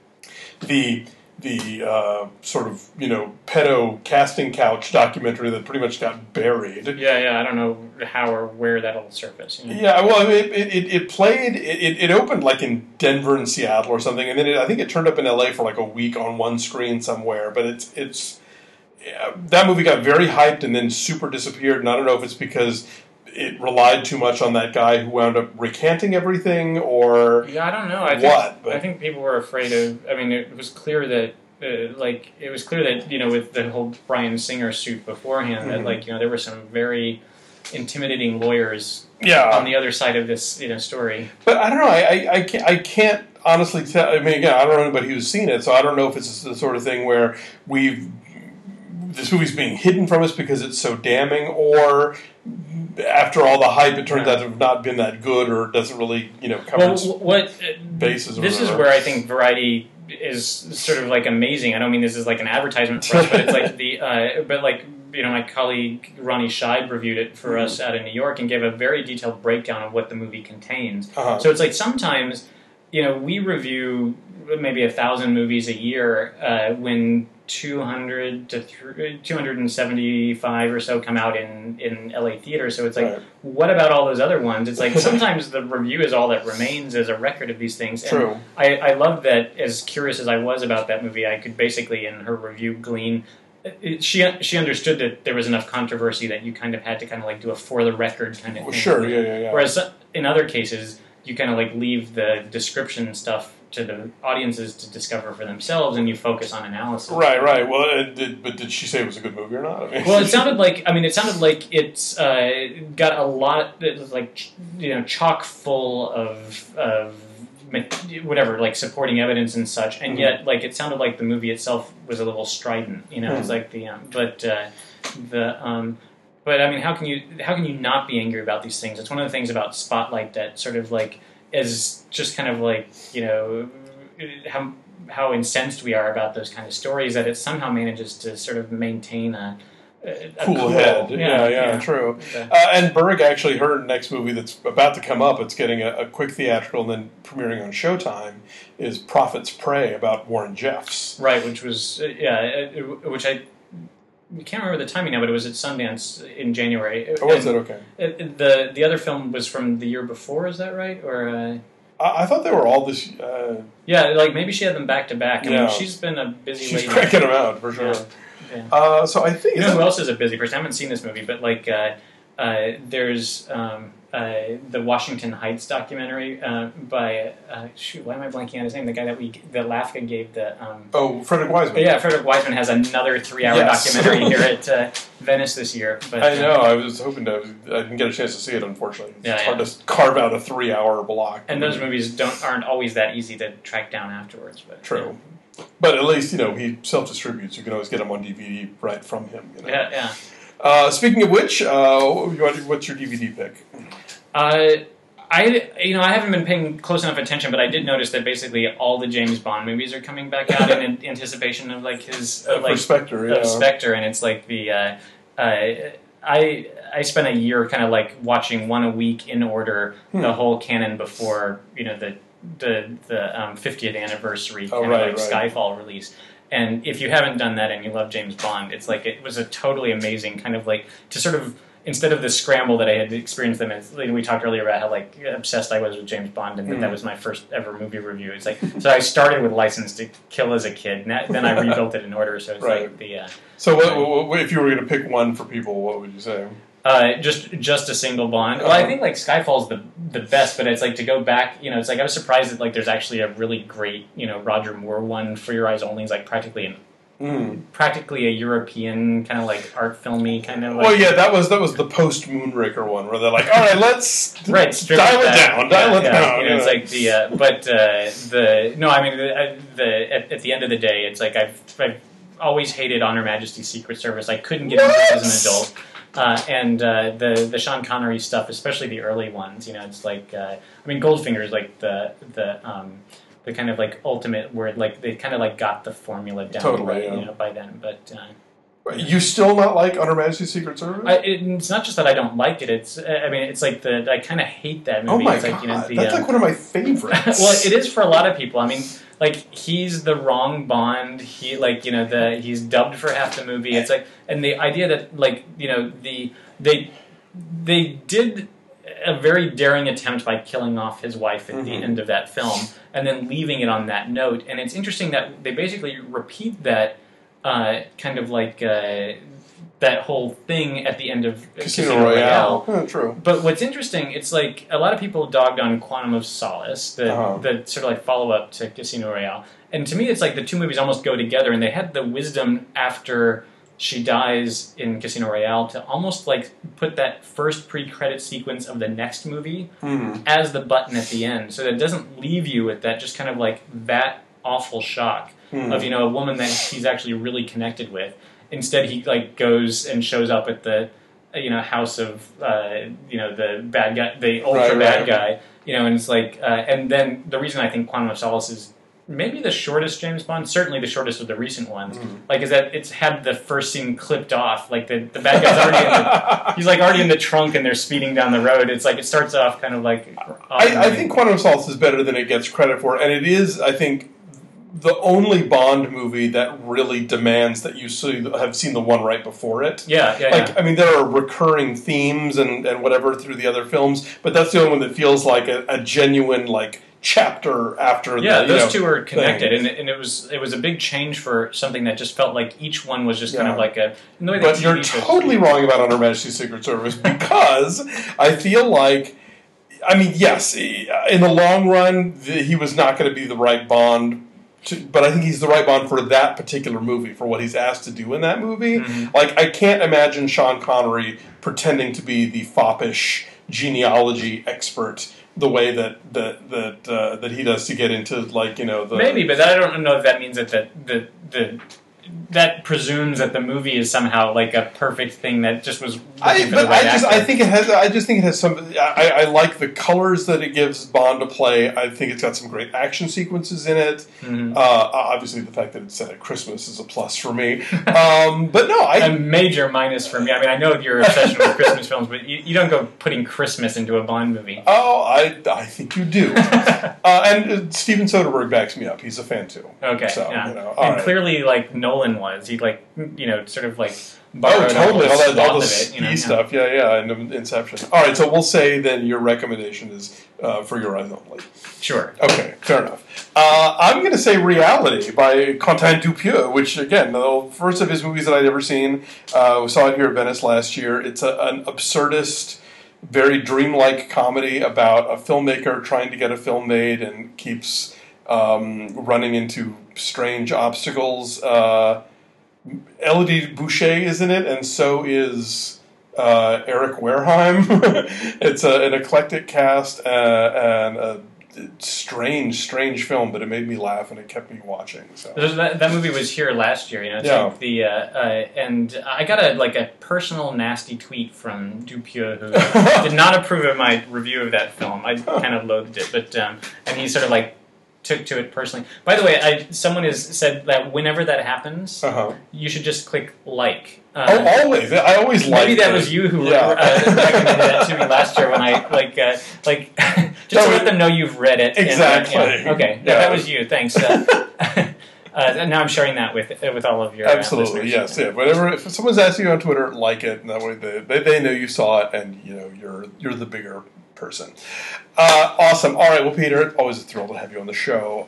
the sort of, you know, pedo casting couch documentary that pretty much got buried. Yeah, I don't know how or where that'll surface. You know? Yeah, well, it opened like in Denver and Seattle or something, and then I think it turned up in LA for like a week on one screen somewhere, but it's that movie got very hyped and then super disappeared, and I don't know if it's because it relied too much on that guy who wound up recanting everything, or I don't know. I think people were afraid of. I mean, it was clear that, you know, with the whole Bryan Singer suit beforehand, that, like, you know, there were some very intimidating lawyers on the other side of this, you know, story. But I don't know. I can't honestly tell. I mean, again, I don't know anybody who's seen it, so I don't know if it's the sort of thing where this movie's being hidden from us because it's so damning, or after all the hype, it turns out to have not been that good, or doesn't really, you know, cover its bases. This is where I think Variety is sort of like amazing. I don't mean this is like an advertisement for us, but it's like but like, you know, my colleague Ronnie Scheib reviewed it for us out in New York and gave a very detailed breakdown of what the movie contains. So it's like sometimes, you know, we review maybe 1,000 movies a year when 200 to 275 or so come out in LA theaters. So it's like, what about all those other ones? It's like sometimes the review is all that remains as a record of these things. And I love that, as curious as I was about that movie, I could basically, in her review, glean. She understood that there was enough controversy that you kind of had to kind of like do a for the record kind of thing. Sure, yeah. Whereas in other cases, you kind of like leave the description stuff to the audiences to discover for themselves, and you focus on analysis. Right. Well, but did she say it was a good movie or not? I mean, well, it sounded like it's got a lot. It was like, you know, chock full of whatever, like supporting evidence and such, and yet like it sounded like the movie itself was a little strident. You know, it's like but I mean, how can you not be angry about these things? It's one of the things about Spotlight that sort of like is just kind of like, you know, how incensed we are about those kind of stories, that it somehow manages to sort of maintain a cool head. Yeah, true. And Berg, actually, her next movie that's about to come up, it's getting a quick theatrical and then premiering on Showtime, is Prophet's Prey, about Warren Jeffs. Right, which was, which I can't remember the timing now, but it was at Sundance in January. Oh, was it? Okay. The other film was from the year before, is that right? Or I thought they were all this... yeah, like maybe she had them back to back. I mean, she's been a busy lady. She's cranking them out, for sure. Yeah. So I think... You know who else is a busy person? I haven't seen this movie, but like there's the Washington Heights documentary by... why am I blanking on his name? The guy that LAFCA gave the... Frederick Wiseman. Yeah, Frederick Wiseman has another 3-hour documentary here at Venice this year. But, I know. I was hoping to... I didn't get a chance to see it, unfortunately. It's hard to carve out a 3-hour block. And those movies aren't always that easy to track down afterwards. But, true. Yeah. But at least, you know, he self-distributes. You can always get them on DVD right from him. You know? Yeah. Speaking of which, what's your DVD pick? I haven't been paying close enough attention, but I did notice that basically all the James Bond movies are coming back out in anticipation of like his Spectre, Spectre, and it's like the I spent a year kind of like watching one a week in order, the whole canon before, you know, the 50th anniversary Skyfall release. And if you haven't done that and you love James Bond, it's like it was a totally amazing kind of like to sort of, instead of the scramble that I had experienced them as, like we talked earlier about how like obsessed I was with James Bond, and that was my first ever movie review. It's like, so I started with License to Kill as a kid, and then I rebuilt it in order. So it's like the. So what if you were going to pick one for people? What would you say? Just a single Bond. Well, I think like Skyfall's the best, but it's like to go back. You know, it's like I was surprised that like there's actually a really great, you know, Roger Moore one. For Your Eyes Only is like practically a European kind of like art filmy kind of. Like, well, yeah, that was the post Moonraker one where they're like, all right, let's dial it down. You know, it's like at the end of the day, it's like I've always hated On Her Majesty's Secret Service. I couldn't get into it as an adult. And the Sean Connery stuff, especially the early ones, you know, it's like I mean, Goldfinger is like the kind of like ultimate where like they kind of like got the formula down you know, by then. But you still not like On Her Majesty's Secret Service? It's not just that I don't like it. It's it's like I kind of hate that movie. Oh my it's god, like, you know, that's like one of my favorites. Well, it is for a lot of people. I mean, like he's the wrong Bond. He like, you know, he's dubbed for half the movie. It's like, and the idea that like, you know, they did a very daring attempt by killing off his wife at the end of that film and then leaving it on that note. And it's interesting that they basically repeat that kind of like that whole thing at the end of Casino Royale. Yeah, true. But what's interesting, it's like a lot of people dogged on Quantum of Solace, the sort of like follow-up to Casino Royale. And to me, it's like the two movies almost go together, and they had the wisdom after she dies in Casino Royale to almost like put that first pre-credit sequence of the next movie as the button at the end, so that it doesn't leave you with that just kind of like that awful shock of, you know, a woman that he's actually really connected with. Instead, he like goes and shows up at the, you know, house of, you know, the bad guy, the ultra bad guy, you know, and it's like, and then the reason I think Quantum of Solace is maybe the shortest James Bond, certainly the shortest of the recent ones. Mm. Like, is that it's had the first scene clipped off. Like, the bad guy's already he's like already in the trunk and they're speeding down the road. It's like, it starts off kind of like... I think Quantum of Solace is better than it gets credit for, and it is, I think, the only Bond movie that really demands that you have seen the one right before it. Yeah. I mean, there are recurring themes and whatever through the other films, but that's the only one that feels like a genuine, like, chapter after those two are connected, and it was a big change for something that just felt like each one was just kind of like a... But you're totally wrong about On Her Majesty's Secret Service, because I feel like, I mean, yes, in the long run, he was not going to be the right Bond, but I think he's the right Bond for that particular movie, for what he's asked to do in that movie. Mm-hmm. Like, I can't imagine Sean Connery pretending to be the foppish genealogy expert the way that he does to get into, like, maybe, but I don't know if that means that presumes that the movie is somehow like a perfect thing that just was. I think it has some. I like the colors that it gives Bond to play. I think it's got some great action sequences in it. Mm-hmm. Obviously, the fact that it's set at Christmas is a plus for me. But no, a major minus for me. I mean, I know your obsession with Christmas films, but you don't go putting Christmas into a Bond movie. Oh, I think you do. And Steven Soderbergh backs me up. He's a fan too. Okay, so, and clearly, like Nolan was, he sort of like borrowed totally all the of stuff, and Inception. All right, so we'll say then your recommendation is For Your Eyes Only. Sure. Okay, fair enough. I'm going to say Reality by Quentin Dupieux, which, again, the first of his movies that I'd ever seen. We saw it here at Venice last year. It's an absurdist, very dreamlike comedy about a filmmaker trying to get a film made and keeps running into strange obstacles. Elodie Boucher is in it, and so is Eric Wareheim. It's an eclectic cast and a strange film, but it made me laugh and it kept me watching. So that movie was here last year, Like and I got a personal nasty tweet from Dupieux who did not approve of my review of that film. I kind of loathed it, but and he sort of like took to it personally. By the way, someone has said that whenever that happens, you should just click like. Always. I always like. Maybe that was you who recommended that to me last year when I just to let them know you've read it. Exactly. Okay, that was you. Thanks. Now I'm sharing that with all of your absolutely listeners. yes. Yeah. Whatever. If someone's asking you on Twitter, like it, and that way they know you saw it, and you're the bigger person. Awesome. All right. Well, Peter, always a thrill to have you on the show.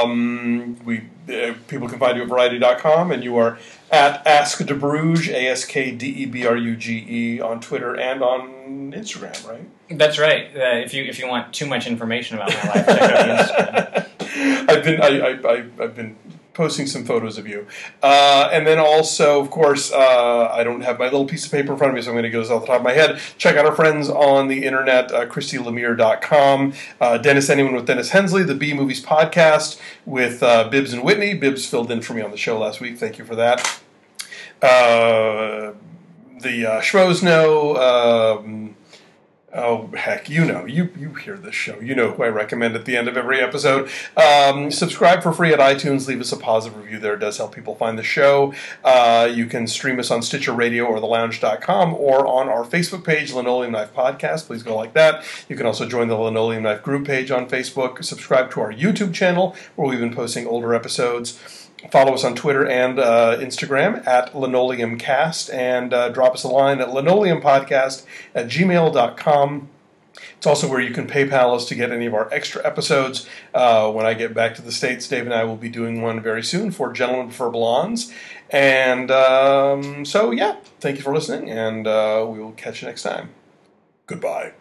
People can find you at Variety.com, and you are at AskDeBruge, AskDeBruge on Twitter and on Instagram, right? That's right. If you want too much information about my life, check out the Instagram. I've been posting some photos of you. And then also, of course, I don't have my little piece of paper in front of me, so I'm going to go off the top of my head. Check out our friends on the internet, ChristyLemire.com. Dennis Anyone with Dennis Hensley, the B Movies podcast with Bibbs and Whitney. Bibbs filled in for me on the show last week. Thank you for that. The Schmoes know... oh, heck, you hear this show. You know who I recommend at the end of every episode. Subscribe for free at iTunes. Leave us a positive review there. It does help people find the show. You can stream us on Stitcher Radio or thelounge.com or on our Facebook page, Linoleum Knife Podcast. Please go like that. You can also join the Linoleum Knife group page on Facebook. Subscribe to our YouTube channel where we've been posting older episodes. Follow us on Twitter and Instagram at LinoleumCast, and drop us a line at linoleumpodcast@gmail.com. It's also where you can PayPal us to get any of our extra episodes. When I get back to the States, Dave and I will be doing one very soon for Gentlemen Prefer Blondes. And thank you for listening, and we will catch you next time. Goodbye.